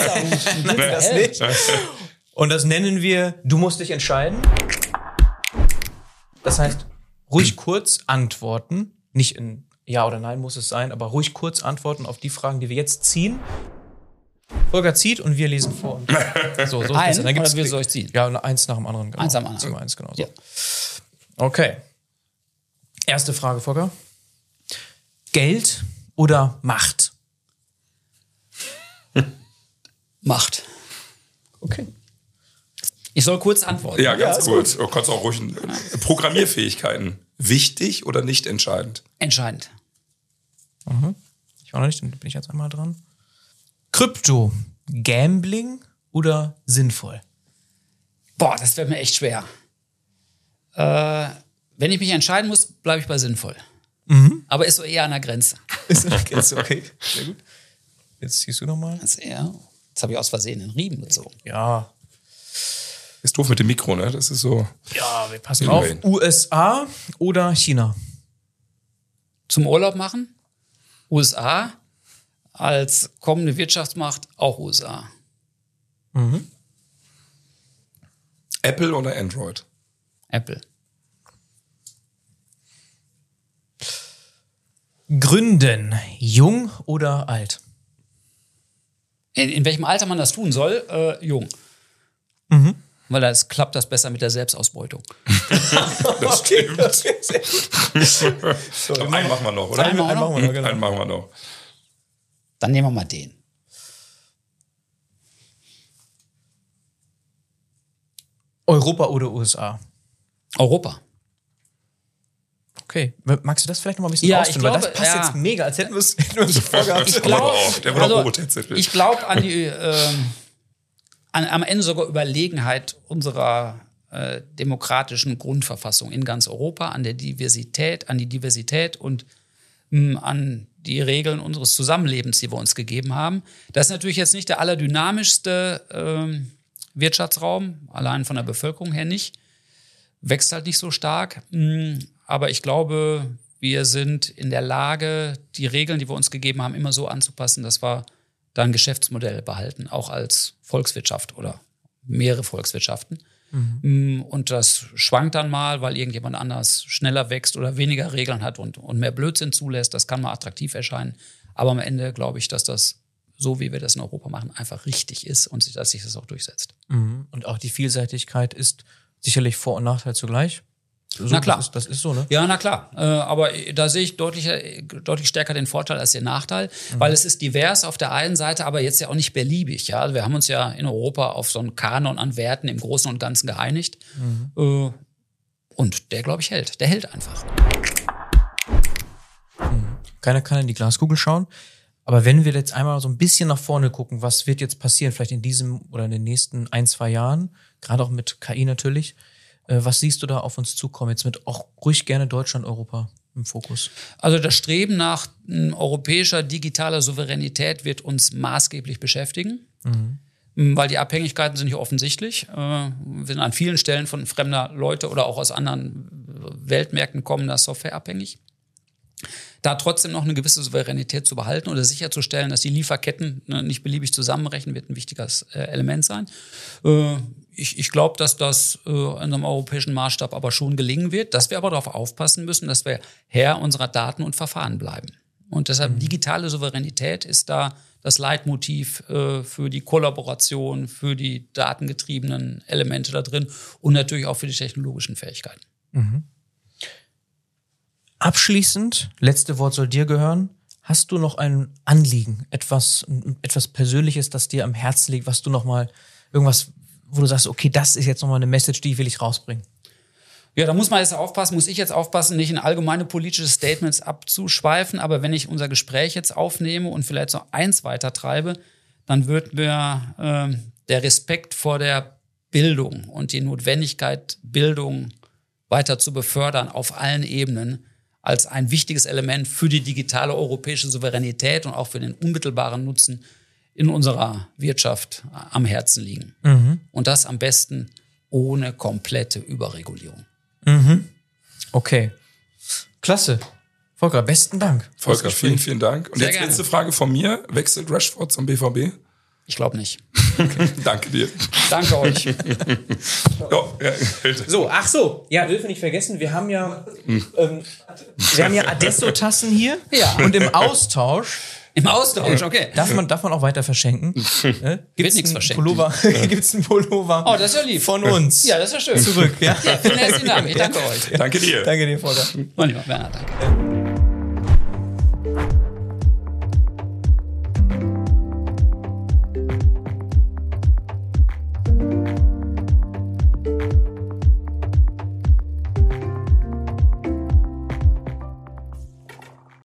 Das nicht. Und das nennen wir, du musst dich entscheiden. Das heißt, ruhig kurz antworten. Nicht in Ja oder Nein muss es sein, aber ruhig kurz antworten auf die Fragen, die wir jetzt ziehen. Volker zieht und wir lesen vor. So Ein, dann gibt's oder wie soll ich ziehen? Ja, eins nach dem anderen. Genau. Eins am anderen. Ziehen wir eins, genau so. Ja. Okay. Erste Frage, Volker. Geld oder Macht? Macht. Okay. Ich soll kurz antworten. Ja, ganz kurz. Du kannst auch ruhig Programmierfähigkeiten. Wichtig oder nicht entscheidend? Entscheidend. Ich auch noch nicht, dann bin ich jetzt einmal dran. Krypto, Gambling oder sinnvoll? Boah, das wäre mir echt schwer. Wenn ich mich entscheiden muss, bleibe ich bei sinnvoll. Aber ist so eher an der Grenze. Ist okay. Sehr gut. Jetzt ziehst du nochmal. Jetzt habe ich aus Versehen den Riemen gezogen. Ja. Ist doof mit dem Mikro, ne? Das ist so. Ja, wir passen auf. USA oder China? Zum Urlaub machen? USA. Als kommende Wirtschaftsmacht auch USA. Apple oder Android? Apple. Gründen, jung oder alt? In welchem Alter man das tun soll? Jung. Weil das klappt das besser mit der Selbstausbeutung. Das stimmt. Okay, sehr gut. So, Aber einen machen wir noch, oder? Einen machen wir noch, genau. Einen machen wir noch. Dann nehmen wir mal den. Europa oder USA? Europa. Okay. Magst du das vielleicht noch mal ein bisschen Ja, ausführen? ich Weil glaube, das passt ja. jetzt mega, als hätten wir es vorgehabt. Ich glaube, Der war doch rot tatsächlich. ich glaube an die am Ende sogar Überlegenheit unserer demokratischen Grundverfassung in ganz Europa, an die Diversität und an die Regeln unseres Zusammenlebens, die wir uns gegeben haben. Das ist natürlich jetzt nicht der allerdynamischste Wirtschaftsraum, allein von der Bevölkerung her nicht. Wächst halt nicht so stark. Aber ich glaube, wir sind in der Lage, die Regeln, die wir uns gegeben haben, immer so anzupassen, dass wir da ein Geschäftsmodell behalten, auch als Volkswirtschaft oder mehrere Volkswirtschaften. Und das schwankt dann mal, weil irgendjemand anders schneller wächst oder weniger Regeln hat und mehr Blödsinn zulässt. Das kann mal attraktiv erscheinen. Aber am Ende glaube ich, dass das, so wie wir das in Europa machen, einfach richtig ist und dass sich das auch durchsetzt. Und auch die Vielseitigkeit ist sicherlich Vor- und Nachteil zugleich. Na klar. Das ist so, ne? Ja, na klar. Aber da sehe ich deutlich stärker den Vorteil als den Nachteil, weil es ist divers auf der einen Seite, aber jetzt ja auch nicht beliebig. Ja? Also wir haben uns ja in Europa auf so einen Kanon an Werten im Großen und Ganzen geeinigt. Und der, glaube ich, hält. Der hält einfach. Keiner kann in die Glaskugel schauen. Aber wenn wir jetzt einmal so ein bisschen nach vorne gucken, was wird jetzt passieren, vielleicht in diesem oder in den nächsten 1-2 Jahren, gerade auch mit KI natürlich, was siehst du da auf uns zukommen? Jetzt mit auch ruhig gerne Deutschland, Europa im Fokus. Also das Streben nach europäischer digitaler Souveränität wird uns maßgeblich beschäftigen, weil die Abhängigkeiten sind hier offensichtlich. Wir sind an vielen Stellen von fremder Leute oder auch aus anderen Weltmärkten kommender Software abhängig. Da trotzdem noch eine gewisse Souveränität zu behalten oder sicherzustellen, dass die Lieferketten nicht beliebig zusammenbrechen, wird ein wichtiges Element sein. Ich glaube, dass das in einem europäischen Maßstab aber schon gelingen wird, dass wir aber darauf aufpassen müssen, dass wir Herr unserer Daten und Verfahren bleiben. Und deshalb digitale Souveränität ist da das Leitmotiv für die Kollaboration, für die datengetriebenen Elemente da drin und natürlich auch für die technologischen Fähigkeiten. Abschließend, letzte Wort soll dir gehören. Hast du noch ein Anliegen, etwas Persönliches, das dir am Herzen liegt, was du noch mal, irgendwas, wo du sagst, okay, das ist jetzt noch mal eine Message, die will ich rausbringen? Ja, da muss ich jetzt aufpassen, nicht in allgemeine politische Statements abzuschweifen, aber wenn ich unser Gespräch jetzt aufnehme und vielleicht so eins weitertreibe, dann wird mir der Respekt vor der Bildung und die Notwendigkeit, Bildung weiter zu befördern auf allen Ebenen, als ein wichtiges Element für die digitale europäische Souveränität und auch für den unmittelbaren Nutzen in unserer Wirtschaft am Herzen liegen. Und das am besten ohne komplette Überregulierung. Okay. Klasse. Volker, besten Dank. Volker, vielen, vielen Dank. Und Sehr jetzt gerne. letzte Frage von mir. Wechselt Rashford zum BVB? Ich glaube nicht. Okay. Danke dir. Danke euch. Ja, dürfen wir nicht vergessen, wir haben ja Adesso-Tassen hier. Ja. Und im Austausch Im Austausch, okay. darf man auch weiter verschenken. Wird nichts verschenkt. Gibt's einen Pullover Oh, das ist ja lieb. von uns. Ja, das ist ja schön. Zurück, ja. Ja, vielen herzlichen Dank. Ich danke euch. Danke dir. Danke dir, Volker. Mein lieber Werner, danke.